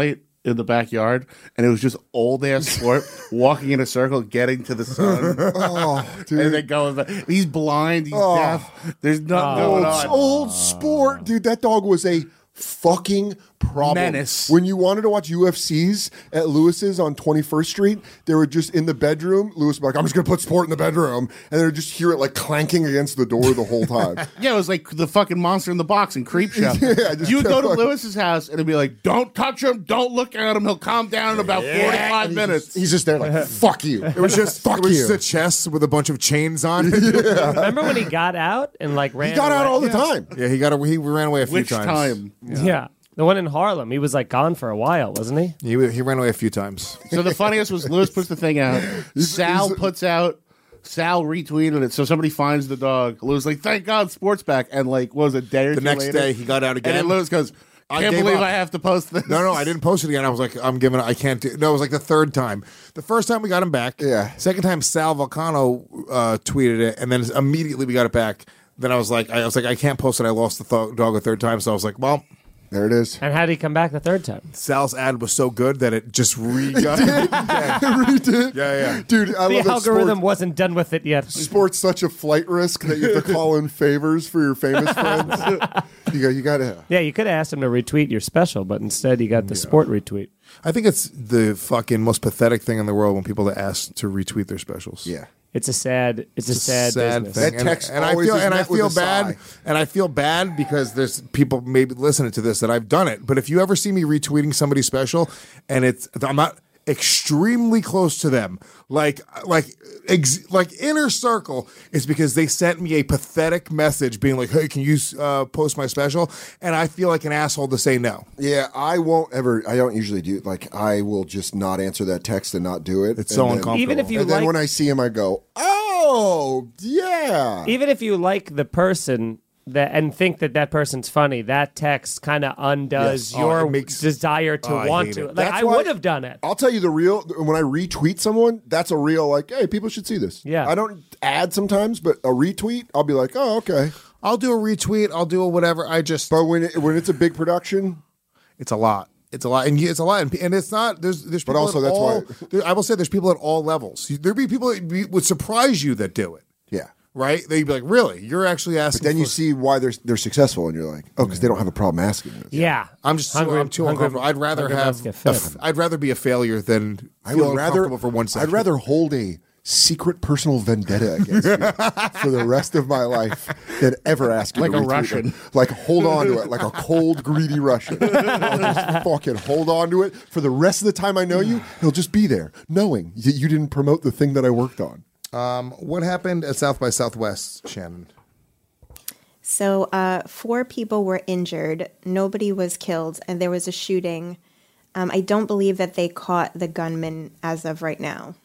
in the backyard, and it was just old ass sport walking in a circle, getting to the sun. Oh, dude. And then going back. He's blind. He's Oh. deaf. There's nothing Old, going on. old sport, dude. That dog was a fucking problem. Menace. When you wanted to watch U F Cs at Lewis's on twenty-first Street, they were just in the bedroom. Lewis would be like, I'm just going to put sport in the bedroom. And they would just hear it like clanking against the door the whole time. Yeah, it was like the fucking monster in the box in Creep Show. Yeah, just you would go to kept- Lewis's house and it'd be like, don't touch him, don't look at him. He'll calm down in about forty-five minutes. He's just there like, fuck you. It was just fuck it was you. just a chest with a bunch of chains on. Remember when he got out and like ran? He got out away? all the time. Yeah, he got a, he ran away a few Which times. time? Yeah. The one in Harlem. He was like gone for a while, wasn't he? He he ran away a few times. So the funniest was Lewis puts the thing out. Sal he's- puts out. Sal retweeted it, so somebody finds the dog. Lewis like, thank God, sports back, and like, what was it, a day or The two next later? day, he got out again. And then Lewis goes, I can't gave believe up. I have to post this. No, no, I didn't post it again. I was like, I'm giving. I can't do. No, it was like the third time. The first time we got him back. Yeah. Second time, Sal Volcano uh, tweeted it, and then immediately we got it back. Then I was like, I was like, I can't post it. I lost the th- dog a third time, so I was like, well. There it is. And how did he come back the third time? Sal's ad was so good that it just re got it. Redid. Yeah, yeah. Dude, I The love that algorithm sports, wasn't done with it yet. sports such a flight risk that you have to call in favors for your famous friends. You go, you got to. Yeah, you could have asked him to retweet your special, but instead you got the sport retweet. I think it's the fucking most pathetic thing in the world when people are asked to retweet their specials. Yeah. It's a sad. It's, a sad, business. That And- text and, I always feel is and I met with feel a bad, sigh. and I feel bad because there's people maybe listening to this that I've done it. But if you ever see me retweeting somebody's special, and it's I'm not extremely close to them, like like ex, like inner circle, is because they sent me a pathetic message being like, "Hey, can you uh, post my special?" And I feel like an asshole to say no. Yeah, I won't ever. I don't usually do. Like, I will just not answer that text and not do it. It's And so then- uncomfortable. Even if you and then like- when I see him, I go, "Oh, yeah." Even if you like the person that and think that that person's funny, that text kind of undoes Yes. Oh, your it makes- desire to Oh, I want hate to. it. Like That's I why- would have done it. I'll tell you the real. When I retweet someone, that's a real like, "Hey, people should see this." Yeah. I don't add sometimes, but a retweet, I'll be like, "Oh, okay." I'll do a retweet. I'll do a whatever. I just But when it, when it's a big production, it's a lot. It's a lot, and you- it's a lot, and, and it's not. There's there's people also at that's all, why- there, I will say there's people at all levels. There'd be people that be, would surprise you that do it. yeah. Right? They'd be like, "Really? You're actually asking?" But then you for- see why they're they're successful, and you're like, "Oh, because they don't have a problem asking this." Yeah, I'm just Hungry- too, I'm too hungry- uncomfortable. I'd rather hungry mouths have. get a fed. f- I'd rather be a failure than I feel would rather uncomfortable for one second. I'd rather hold a secret personal vendetta against you for the rest of my life than ever ask you Like to a retweet Russian. them. Like hold on to it, like a cold, greedy Russian. I'll just fucking hold on to it for the rest of the time I know you. He'll just be there, knowing that you didn't promote the thing that I worked on. Um, what happened at South by Southwest, Shannon? So, uh, four people were injured. Nobody was killed, and there was a shooting. Um, I don't believe that they caught the gunman as of right now.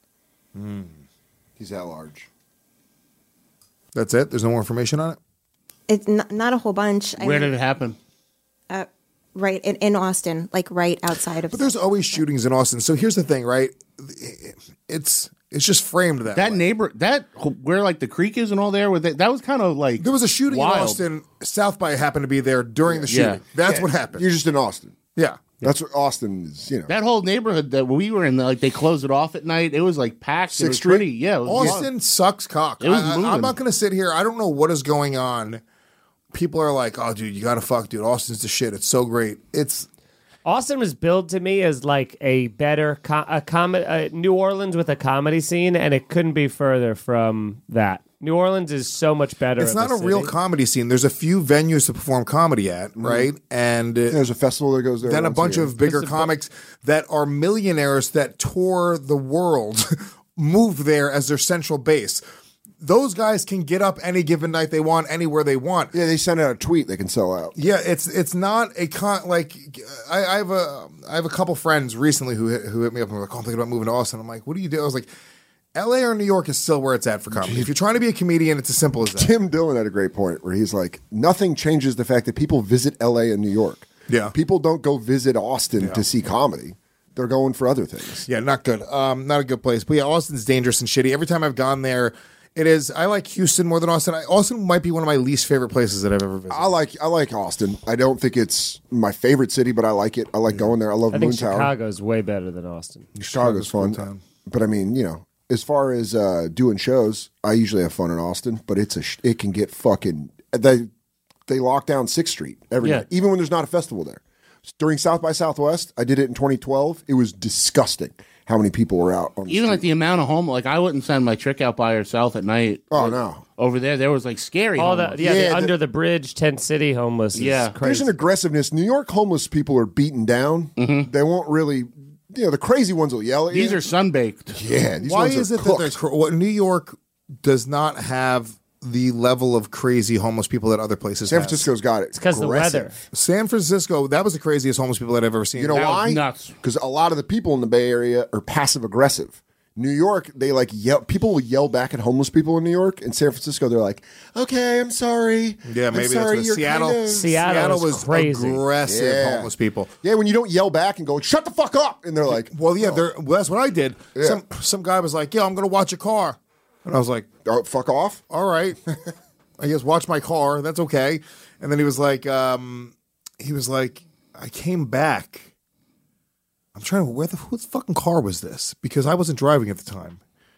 He's at large. That's it. There's no more information on it. It's not, not a whole bunch. I Where mean, did it happen? uh, right in, in Austin, like right outside of. But there's always shootings in Austin. So here's the thing, right? It's it's just framed that That way. neighbor, that where like the creek is and all there, with that, that was kind of like There was a shooting wild. in Austin. South by happened to be there during the Yeah. shooting. That's Yeah, what happened. You're just in Austin. yeah. That's what Austin is. You know, That whole neighborhood that we were in, like they closed it off at night. It was like packed. It Sixth was Street? pretty, yeah. It was Austin sucks cock. It was I, moving. am not going to sit here. I don't know what is going on. People are like, "Oh, dude, you got to fuck, dude. Austin's the shit. It's so great." It's Austin was billed to me as like a better co- a com- uh, New Orleans with a comedy scene, and it couldn't be further from that. New Orleans is so much better. it's of not a city. real comedy scene. There's a few venues to perform comedy at, right? And uh, there's a festival that goes there. then a once bunch year. of bigger comics that are millionaires that tour the world move there as their central base. Those guys can get up any given night they want, anywhere they want. Yeah, they send out a tweet they can sell out. Yeah, it's it's not a con like I, I have a I have a couple friends recently who hit, who hit me up and were like, "Oh, I'm thinking about moving to Austin." I'm like, "What do you do?" I was like, L A or New York is still where it's at for comedy. If you're trying to be a comedian, it's as simple as that. Tim Dillon had a great point where he's like, nothing changes the fact that people visit L A and New York. Yeah. People don't go visit Austin Yeah. to see comedy. They're going for other things. Yeah, not good. Um, not a good place. But yeah, Austin's dangerous and shitty. Every time I've gone there, It is. I like Houston more than Austin. I, Austin might be one of my least favorite places that I've ever visited. I like I like Austin. I don't think it's my favorite city, but I like it. I like going there. I love I Moon think Tower. Chicago's way better than Austin. Chicago's fun. Town. But I mean, you know, as far as uh, doing shows, I usually have fun in Austin, but it's a sh- it can get fucking they they lock down sixth Street every Yeah. night, even when there's not a festival there. During South by Southwest, I did it in twenty twelve. It was disgusting how many people were out on the Even street. like the amount of home, like I wouldn't send my trick out by herself at night. Oh, Like, no. Over there, there was like scary. All the homeless. yeah, Yeah, the the- under the bridge tent city homeless. Is Yeah. crazy. There's an aggressiveness. New York homeless people are beaten down. They won't really, you know, the crazy ones will yell at you. These are sunbaked. yeah. These Why ones is are it that cooked. there's cr- what, New York does not have the level of crazy homeless people that other places San have? Francisco's got it. It's 'cause the weather. San Francisco, that was the craziest homeless people I've ever seen. You know That was why? nuts. Because a lot of the people in the Bay Area are passive aggressive. New York, they like yell. People will yell back at homeless people in New York. In San Francisco, they're like, "Okay, I'm sorry. Yeah, I'm maybe sorry, that's you're what Seattle. kind of-" Seattle is was crazy. aggressive Yeah. homeless people. Yeah, when you don't yell back and go, "Shut the fuck up," and they're like, Well, yeah, they're, well, that's what I did. Yeah. Some some guy was like, "Yeah, I'm going to watch a car," and I was like, "Oh, fuck off." "All right, I guess watch my car. That's okay." And then he was like, um, he was like, "I came back. I'm trying to where the whose fucking car was this? Because I wasn't driving at the time."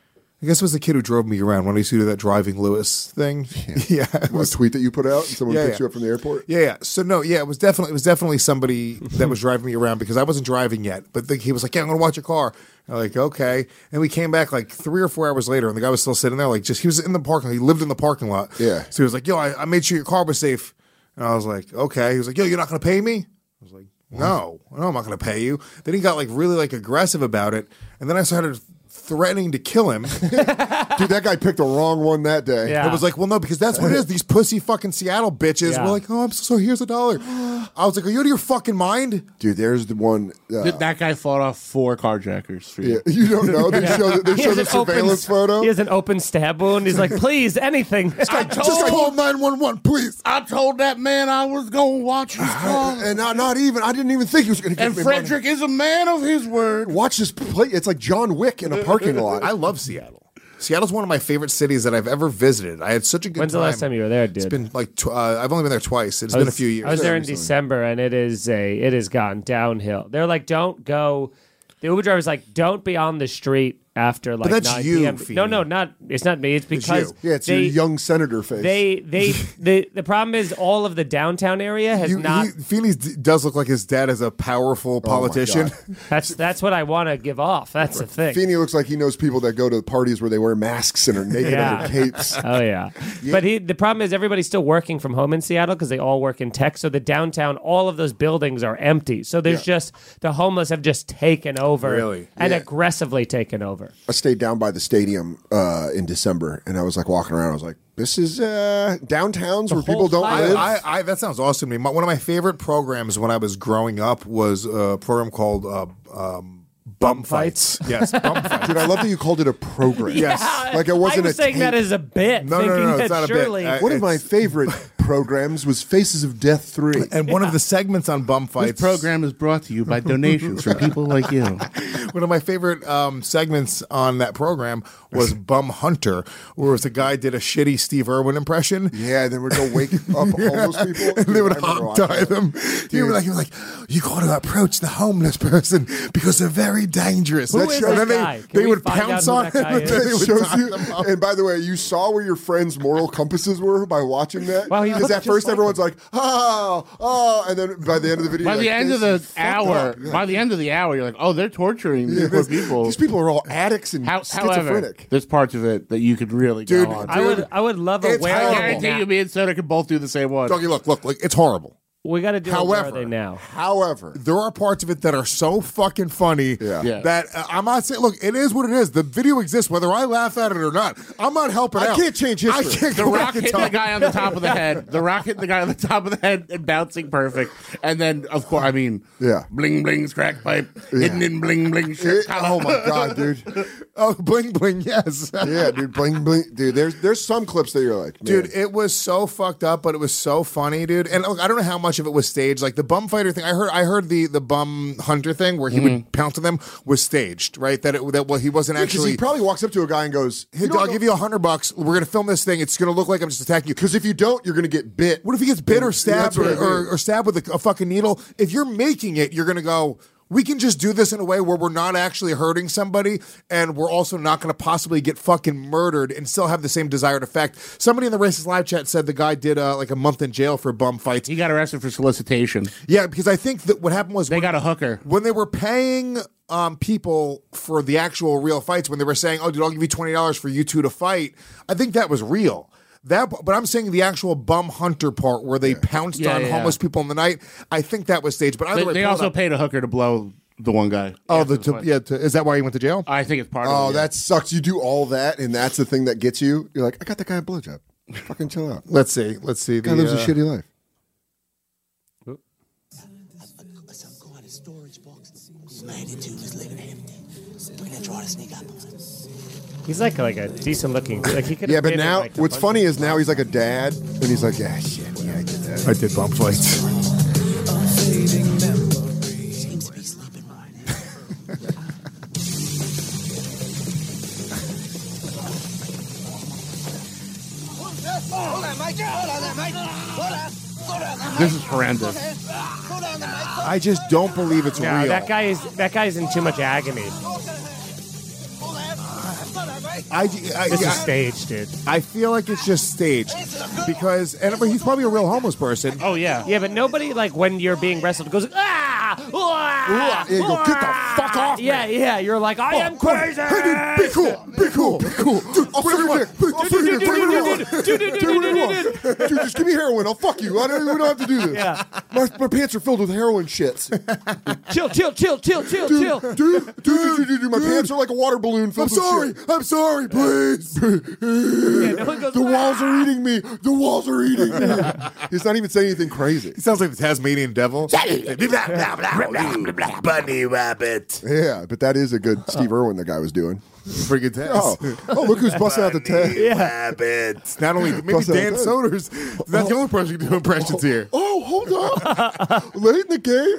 I guess it was the kid who drove me around when I used to do that driving Lewis thing. Yeah, it What, was a tweet that you put out, and someone Yeah, picked yeah. you up from the airport. Yeah, yeah. So no, yeah, it was definitely it was definitely somebody that was driving me around because I wasn't driving yet. But the, he was like, "Yeah, I'm gonna watch your car." I'm like, "Okay." And we came back like three or four hours later, and the guy was still sitting there, like just he was in the parking lot. He lived in the parking lot. Yeah. So he was like, "Yo, I, I made sure your car was safe." And I was like, "Okay." He was like, "Yo, you're not gonna pay me?" I was like, "No, no, I'm not gonna pay you." Then he got like really like aggressive about it, and then I started threatening to kill him. Dude, that guy picked the wrong one that day. Yeah. It was like, well, no, because that's what it is. These pussy fucking Seattle bitches Yeah. were like, "Oh, I'm so sorry. Here's a dollar." I was like, "Are you out of your fucking mind?" Dude, there's the one. Uh, Th- that guy fought off four carjackers for you. yeah, you don't know. They show the, they He show has the an open- surveillance photo. He has an open stab wound. He's like, please, anything. I Just told, call nine one one, please. I told that man I was going to watch his car. and not, not even. I didn't even think he was going to give And me money. Frederick is a man of his word. Watch this play. It's like John Wick in a parking lot. I love Seattle. Seattle's one of my favorite cities that I've ever visited. I had such a good When's time. the last time you were there, dude? It's been like tw- uh, I've only been there twice. It's I been a was- few years. I was there in Recently. December, and it is a it has gone downhill. They're like, don't go. The Uber driver's like, don't be on the street after like that's nine you, p.m. Feeney. No, no, not. It's not me. It's It's because you. yeah, it's they, your young senator face. They they the the problem is all of the downtown area has You, not. he, Phoenix d- does look like his dad is a powerful politician. God. That's that's what I want to give off. That's the thing. Feeney looks like he knows people that go to parties where they wear masks and are naked Yeah. under capes. Oh yeah. But he, the problem is everybody's still working from home in Seattle because they all work in tech. So the downtown, all of those buildings are empty. So there's just the homeless have just taken over, Really? and Yeah. aggressively taken over. I stayed down by the stadium uh, in December, and I was like walking around. I was like, "This is uh, downtowns where people whole don't side- live." I, I, that sounds awesome to me. My, one of my favorite programs when I was growing up was a program called uh, um, Bum Fights. Yes, Bum Fights. Dude, I love that you called it a program. Yes. like it wasn't I was a saying tape. that as a bit, No, no, thinking no, no, that it's not a bit. surely. I- One of my it's- favorite programs was Faces of Death three. And one of the segments on Bum This Fights. program is brought to you by donations from people like you. One of my favorite um, segments on that program was Bum Hunter, where it was a guy did a shitty Steve Irwin impression. Yeah, then we'd go wake up homeless people. And they would Dude, I remember hog tie watching them. You were like, you were like, you got to approach the homeless person because they're very dangerous. Who That is show- that and then guy? they, Can they we would find pounce out on who that him. guy And is? then It they would shows tie you- them up. and by the way, you saw where your friends' moral compasses were by watching that. Wow, he because looked at first just like everyone's like, "Oh, oh," and then by the end of the video, By you're the like, end of "This the is fucked hour, up." Yeah. by the end of the hour, you're like, oh, they're torturing these poor people. These people are all addicts and How, however, schizophrenic. there's parts of it that you could really Dude, go on. I would I would love a It's where I are horrible. they guarantee now? you, me and Soda could both do the same one. Doggy, look, look, look, it's horrible. We got to do. a where are However, they now? However, There are parts of it that are so fucking funny Yeah. Yeah. that uh, I'm not saying, look, it is what it is. The video exists, whether I laugh at it or not. I'm not helping I out. can't change history. I can't The go rock back in hitting the time. guy on the top of the head. The rock hitting the guy on the top of the head and bouncing perfect. And then, of course, I mean, Yeah. bling bling's crack pipe, hidden in bling bling shirt It- collar. oh my god, dude! Oh, bling bling, yes. Yeah, dude, bling bling, dude. There's there's some clips that you're like, man. Dude, it was so fucked up, but it was so funny, dude. And look, I don't know how much much of it was staged. Like the bum fighter thing, I heard. I heard the the bum hunter thing where he Mm-hmm. would pounce on them was staged, right? That it that well, he wasn't Because actually. he probably walks up to a guy and goes, Hey, I'll give you a hundred bucks. We're gonna film this thing. It's gonna look like I'm just attacking you. Because if you don't, you're going to get bit. What if he gets bit or stabbed That's what or, I mean. or, or stabbed with a, a fucking needle? If you're making it, you're gonna go. We can just do this in a way where we're not actually hurting somebody, and we're also not going to possibly get fucking murdered and still have the same desired effect. Somebody in the Racist Live chat said the guy did uh, like a month in jail for bum fights. He got arrested for solicitation. Yeah, because I think that what happened was They when, got a hooker. when they were paying um, people for the actual real fights, when they were saying, "Oh, dude, I'll give you twenty dollars for you two to fight," I think that was real. That, but I'm saying the actual bum hunter part where they pounced Yeah, on yeah. homeless people in the night. I think that was staged. But either They, way, they pull it also up. paid a hooker to blow the one guy. Oh, after the the to, fight. yeah. To, is that why he went to jail? I think it's part Oh, of it. yeah. that sucks. You do all that, and that's the thing that gets you. You're like, I got that guy a blowjob. Fucking chill out. Let's see. Let's see. Guy The, lives a uh, shitty life. He's like like a decent looking. Like he could. Yeah, but been in, now like, a what's bunch funny of- is now he's like a dad, and he's like, yeah, shit, yeah, I did that. I did bum fights. This is horrendous. I just don't believe it's Yeah, real. that guy is that guy is in too much agony. I, I, This yeah, is staged, dude. I feel like it's just staged because, and but he's probably a real homeless person. Oh yeah. Yeah, but nobody like when you're being wrestled goes ah, ah, Yeah, you go, get the fuck off me. Yeah, yeah. You're like I am crazy. Hey, dude, be cool, be cool, be cool. Dude, I'll suck your dick. I'll suck your dick. Take what you want. Take what you want. Dude, just give me heroin. I'll fuck you. I don't, we don't have to do this. Yeah. My, my pants are filled with heroin shits. Chill, chill, chill, chill, chill, Dude, chill. dude, dude, dude, dude, dude, my Dude. pants are like a water balloon I'm filled with sorry. shit. I'm sorry. Please. Yeah, no one goes, The walls "Ah." are eating me. The walls are eating me. He's not even saying anything crazy. He sounds like the Tasmanian devil. Bunny rabbit. Yeah, but that is a good Steve Irwin the guy was doing. Pretty good test. Oh, oh look who's busting out the test. Rabbit. Not only maybe Bust out Dan that. Soders. That's the only person who can do impressions here. Oh, hold on. Late in the game.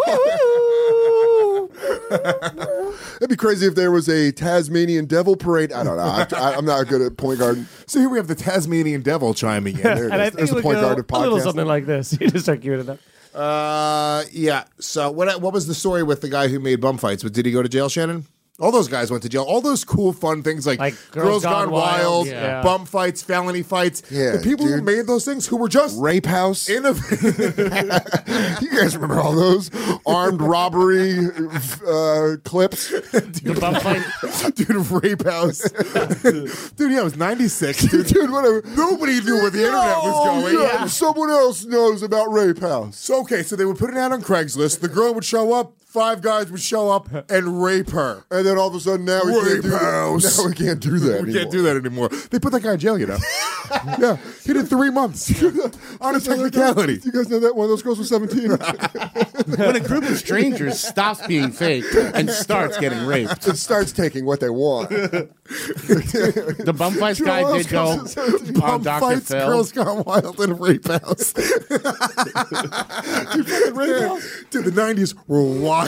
Oh, it'd be crazy if there was a Tasmanian devil parade. I don't know. I, I, I'm not good at point guard. So here we have the Tasmanian devil chiming in. There it And I is. think There's it the would point go guard of a little podcast. something like this. You just start giving it up. Uh, yeah. So what? What was the story with the guy who made bum fights? But did he go to jail, Shannon? All those guys went to jail. All those cool, fun things like, Like Girls, Gone, Wild, yeah. bum fights, felony fights. Yeah, the people who dude. made those things who were just Rape house. innovative. You guys remember all those armed robbery uh, clips? The bum fight. Dude, Rape House. Dude, yeah, it was ninety-six. Dude, Dude, whatever. nobody knew where the internet was Oh, going. yeah, Someone else knows about Rape House. So, okay, so they would put it out on Craigslist. The girl would show up. Five guys would show up and rape her. And then all of a sudden now we Rape can't do house. that. Now we can't do that We anymore. can't do that anymore. They put that guy in jail, you know. Yeah, he did three months on a technicality. You guys know that one of those girls was seventeen? When a group of strangers stops being fake and starts getting raped. It starts taking what they want. The bum fights You know guy what did else go comes in seventeen? on Bum Doctor fights, Phil. Girls Gone Wild, and Rape House. Dude, fucking Rape House. Dude, the nineties were wild.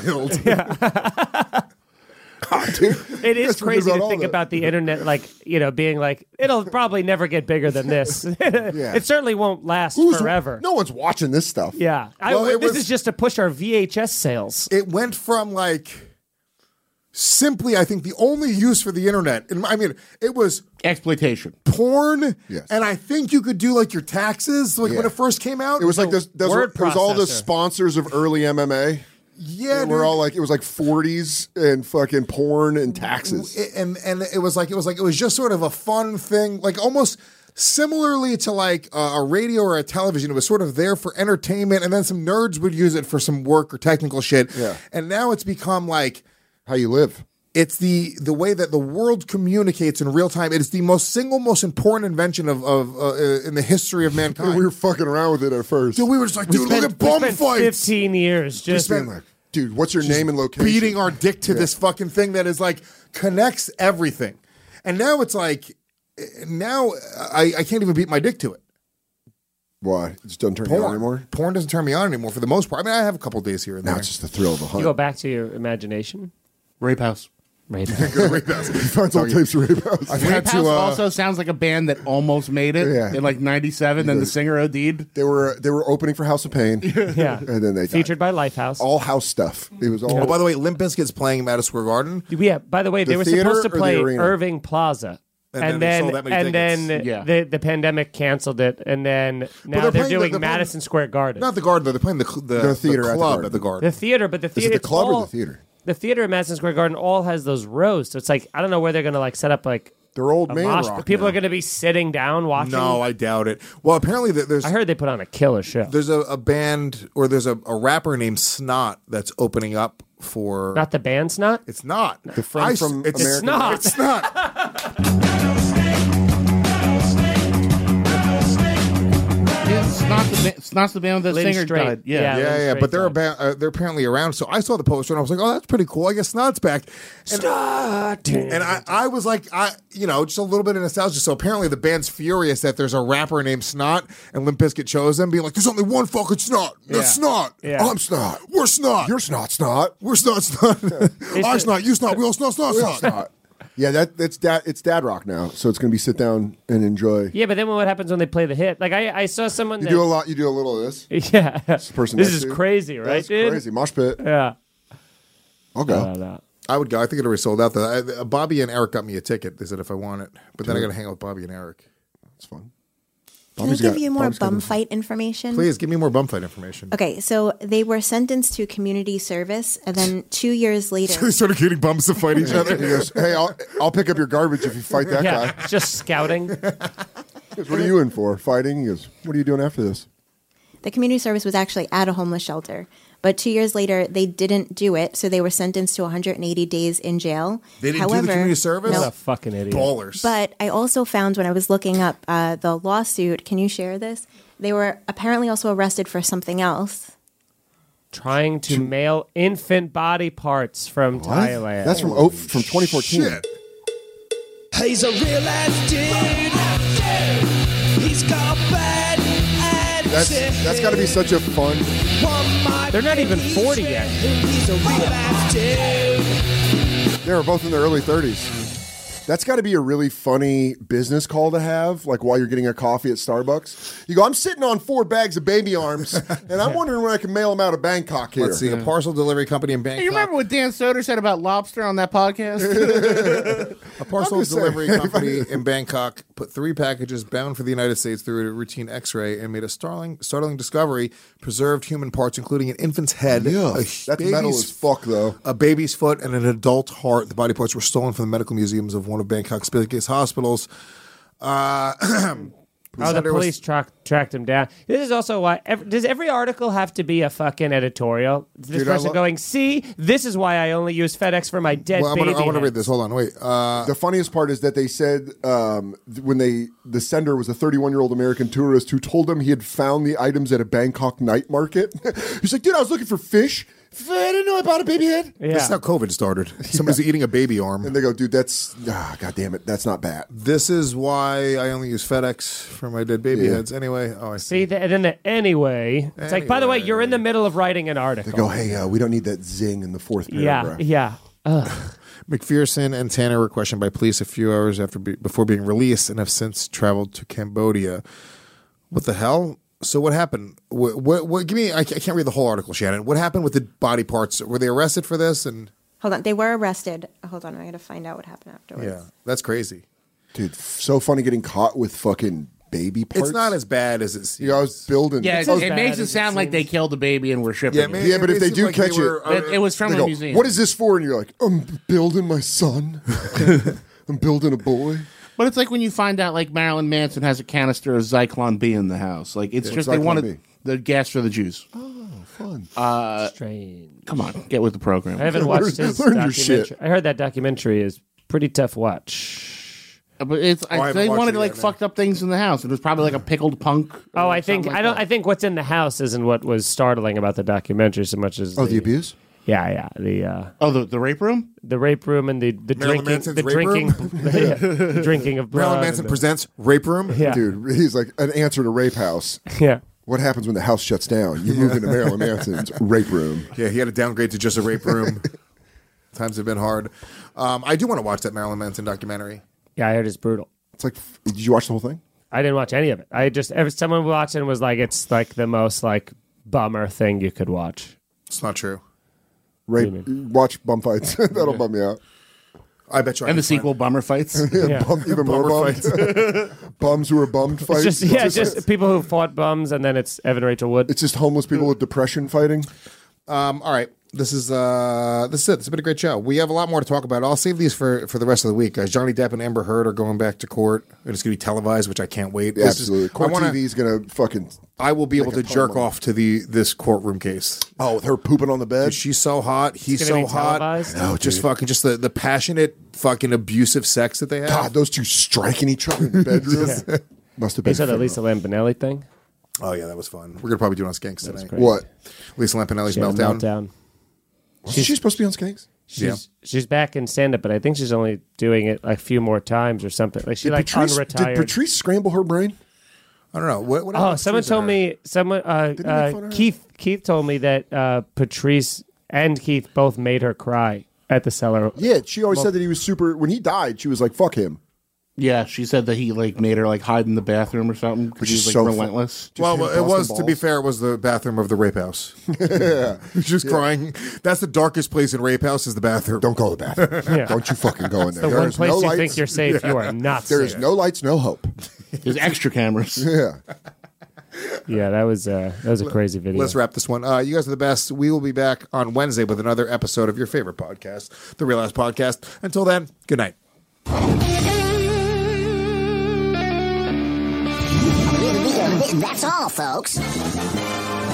Oh, dude. It You is guys forget crazy about to all think that. about the internet, like, you know, being like, it'll probably never get bigger than this. It certainly won't last Who's- forever. No one's watching this stuff. Yeah. I, Well, it this was- is just to push our V H S sales. It went from like simply, I think, the only use for the internet. And I mean, it was Exploitation. porn, Yes. and I think you could do like your taxes, like when Yeah. it first came out. It was like this. Those were, word it was all the processor. sponsors of early M M A. yeah, We're dude. all like, it was like forties and fucking porn and taxes. It- and and it was like it was like it was just sort of a fun thing, like almost similarly to like a, a radio or a television. It was sort of there for entertainment, and then some nerds would use it for some work or technical shit. Yeah. And now it's become like How you live. it's the the way that the world communicates in real time. It is the most single most important invention of of uh, in the history of mankind. We were fucking around with it at first. Dude, we were just like, dude, look at We bum spent fights. fifteen years just spent- Being like, dude, what's your name and location? Beating our dick to this fucking thing that is like connects everything. And now it's like, now I, I can't even beat my dick to it. Why? It just doesn't turn you on Porn. anymore? Porn doesn't turn me on anymore for the most part. I mean, I have a couple days here and Now there. it's just the thrill of the You hunt. go back to your imagination. Rape House. Rape. Rape House. He finds old tapes of Rape House. I've Rape had House to. Uh, also sounds like a band that almost made it Yeah. in like ninety-seven, then the singer OD'd. They were they were opening for House of Pain, Yeah. and then they died. Featured by Lifehouse. all house stuff. It was all. oh, by the way, Limp Bizkit's playing at Madison Square Garden. Yeah. By the way, The they were theater supposed to or the play arena? Irving Plaza. And And, then they then, sold that many and tickets. then Yeah. the, the pandemic canceled it, and then now they're they're, playing the- doing they're playing- Madison Square Garden. Not the Garden, though. They're playing the cl- the, The theater the at the club Garden. at the Garden. The theater, but the Is theater it the club all, or the theater? The theater at Madison Square Garden all has those rows, so it's like I don't know where they're going to like set up like They're old a man mosh rock pit. People now. are going to be sitting down watching. No, I doubt it. Well, apparently th- there's I heard they put on a killer show. there's a, a band or there's a, a rapper named Snot that's opening up for. Not the band Snot. It's not The friend I- from it's American Snot. It's not. It's not the ba- it's not the band that the Lynn singer Straight. died. Yeah. Yeah. Yeah, Lynn yeah, Straight but they're died. about, uh, they're apparently around. So I saw the poster and I was like, "Oh, that's pretty cool. I guess Snot's back." And, Snot. and I, I was like, I, you know, just a little bit of nostalgia. So apparently the band's furious that there's a rapper named Snot, and Limp Bizkit chose them, being like, "There's only one fucking Snot. That's Yeah. Snot. Yeah. I'm Snot. We're Snot. You're Snot. Snot. We're Snot. Snot. I a- Snot. You Snot. We all Snot. Snot. We all Snot." Snot. Yeah, that that's dad. It's dad rock now, so it's gonna be sit down and enjoy. Yeah, but then what happens when they play the hit? Like I, I saw someone You that do a lot. You do a little of this. yeah. person This next is to you. crazy, right, That's dude? crazy. Mosh pit. Yeah. I'll I go. don't know. I would go. I think it already sold out. Though. I, uh, Bobby and Eric got me a ticket. They said if I want it, but then I got to hang out with Bobby and Eric. It's fun. Can I Bobby's give got- you more Bobby's got bum his- fight information? Please give me more bum fight information. Okay, so they were sentenced to community service, and then two years later, They started getting bums to fight each He other. goes, "Hey, I'll I'll pick up your garbage if you fight that Yeah, guy." just scouting. He goes, "What are you in for? Fighting?" He goes, "What are you doing after this?" the community service was actually at a homeless shelter. But two years later, they didn't do it, so they were sentenced to one hundred eighty days in jail. They didn't However, do the community service. no. What a fucking idiot. Ballers. But I also found when I was looking up uh, the lawsuit, can you share this? They were apparently also arrested for something else. Trying to mail infant body parts from Thailand. That's from oh, from twenty fourteen. Shit. He's a real ass dude. He's got bad That's that's got to be such a fun. They're not even forty yet. He's a real ass dude. They were both in their early thirties. That's got to be a really funny business call to have, like while you're getting a coffee at Starbucks. You go, "I'm sitting on four bags of baby arms, and I'm wondering when I can mail them out of Bangkok here." Let's see. A parcel delivery company in Bangkok. Hey, you remember what Dan Soder said about lobster on that podcast? A parcel I'm just delivery saying. company in Bangkok put three packages bound for the United States through a routine X-ray and made a startling, startling discovery: preserved human parts, including an infant's head, Yeah, a that's metal as fuck, though. a baby's foot, and an adult heart. The body parts were stolen from the medical museums of one of Bangkok's biggest hospitals. Uh, Oh, the There was- police track, tracked him down. This is also why. Every, does every article have to be a fucking editorial? This Dude, I person lo- going, see, this is why I only use FedEx for my dead well, I'm baby. gonna, I want to heads." read this. Hold on, wait. Uh, The funniest part is that they said um, th- when they the sender was a thirty-one-year-old American tourist who told them he had found the items at a Bangkok night market. He's like, "Dude, I was looking for fish. I didn't know I bought a baby head." Yeah. This is how COVID started. Somebody's eating a baby arm. And they go, "Dude, that's ah, god damn it, that's not bad." This is why I only use FedEx for my dead baby Yeah. heads. Anyway, oh, I see. See, the, and then the anyway. It's like, by the way, Anyway. you're in the middle of writing an article. They go, "Hey, uh, we don't need that zing in the fourth yeah, paragraph." yeah. Ugh. McPherson and Tanner were questioned by police a few hours after be, before being released and have since traveled to Cambodia. What the hell? So what happened? What? What? what give me. I, ca- I can't read the whole article, Shannon. What happened with the body parts? Were they arrested for this? And Hold on, they were arrested. Hold on, I got to find out what happened afterwards. yeah, that's crazy. Dude, f- so funny getting caught with fucking baby parts. It's not as bad as it seems. You know, I was building. Yeah, I it, was- it bad makes it as it sound like seems. they killed the baby and were shipping Yeah, it. man, Yeah, but if they seems do like catch were, it- It, it was from they a go, museum. "What is this for?" And you're like, "I'm building my son. I'm building a boy." But it's like when you find out like Marilyn Manson has a canister of Zyklon B in the house. Like it's Yeah, just Zyklon they wanted B. the gas for the Jews. Oh, fun. Strange. Come on, get with the program. I haven't watched Learn- his learn your documentary. shit. I heard that documentary is pretty tough watch. But it's I I, haven't they watched wanted it like yet, fucked up things in the house. It was probably like a pickled punk. Oh, or I think something like I don't. that. I think what's in the house isn't what was startling about the documentary so much as Oh, the abuse? Yeah, yeah. The uh, oh, the, the rape room, the rape room, and the the Marilyn drinking, Manson's the rape drinking, room? yeah, the drinking of blood. Marilyn Manson and presents Rape Room. Yeah. Dude, he's like an answer to Rape House. Yeah. What happens when the house shuts down? You move into Marilyn Manson's rape room. Yeah, he had to downgrade to just a rape room. Times have been hard. Um, I do want to watch that Marilyn Manson documentary. Yeah, I heard it's brutal. It's like, did you watch the whole thing? I didn't watch any of it. I just every someone watched it and was like, it's like the most like bummer thing you could watch. It's not true. Rape, watch bum fights. That'll bum me out. I bet you. I and can the sequel, Bummer Fights. yeah, Yeah. Bum, even more Bummer bummed. Bums who are bummed It's fights. just yeah, it's just, just people who fought bums, and then it's Evan Rachel Wood. it's just homeless people with depression fighting. Um, all right. This is uh, this is it. It's been a great show. We have a lot more to talk about. I'll save these for, for the rest of the week, guys. Johnny Depp and Amber Heard are going back to court, and it's going to be televised, which I can't wait. Yeah, This is- absolutely. Court I wanna- T V is going to fucking. I will be able Make a to ton jerk of money. off to the this courtroom case. Oh, with her pooping on the bed. She's so hot. He's It's gonna so be hot. televised? No, just fucking just the, the passionate fucking abusive sex that they have. God, those two striking each other in the bedroom. Must have been. They saw the fun. Lisa Lampanelli thing. Oh yeah, that was fun. We're gonna probably do it on Skanks tonight. crazy. What? Lisa Lampanelli's She had a meltdown. meltdown. She's, she's supposed to be on Skanks? She's Yeah. she's back in stand up, but I think she's only doing it like a few more times or something. Like she Did like Patrice, did unretired. Patrice scramble her brain? I don't know. What, what Oh, happened to someone Patrice told and her? me. Someone, uh, Didn't he make fun uh, of her? Keith. Keith told me that uh, Patrice and Keith both made her cry at the cellar. Yeah, she always said that he was super. When he died, she was like, "Fuck him." Yeah, she said that he like made her like hide in the bathroom or something because Which he is was like so fu- relentless. Well, him it busting was to be balls. fair. It was the bathroom of the rape house. yeah. Just crying. That's the darkest place in rape house is the bathroom. Don't go to the bathroom. Yeah. Don't you fucking go in there. The There one is place no you lights. think you're safe, you are not There is safe. no lights, no hope. There's extra cameras. Yeah. Yeah, that was uh, that was a crazy video. Let's wrap this one. Uh, you guys are the best. We will be back on Wednesday with another episode of your favorite podcast, The Real Ass Podcast. Until then, good night. That's all, folks.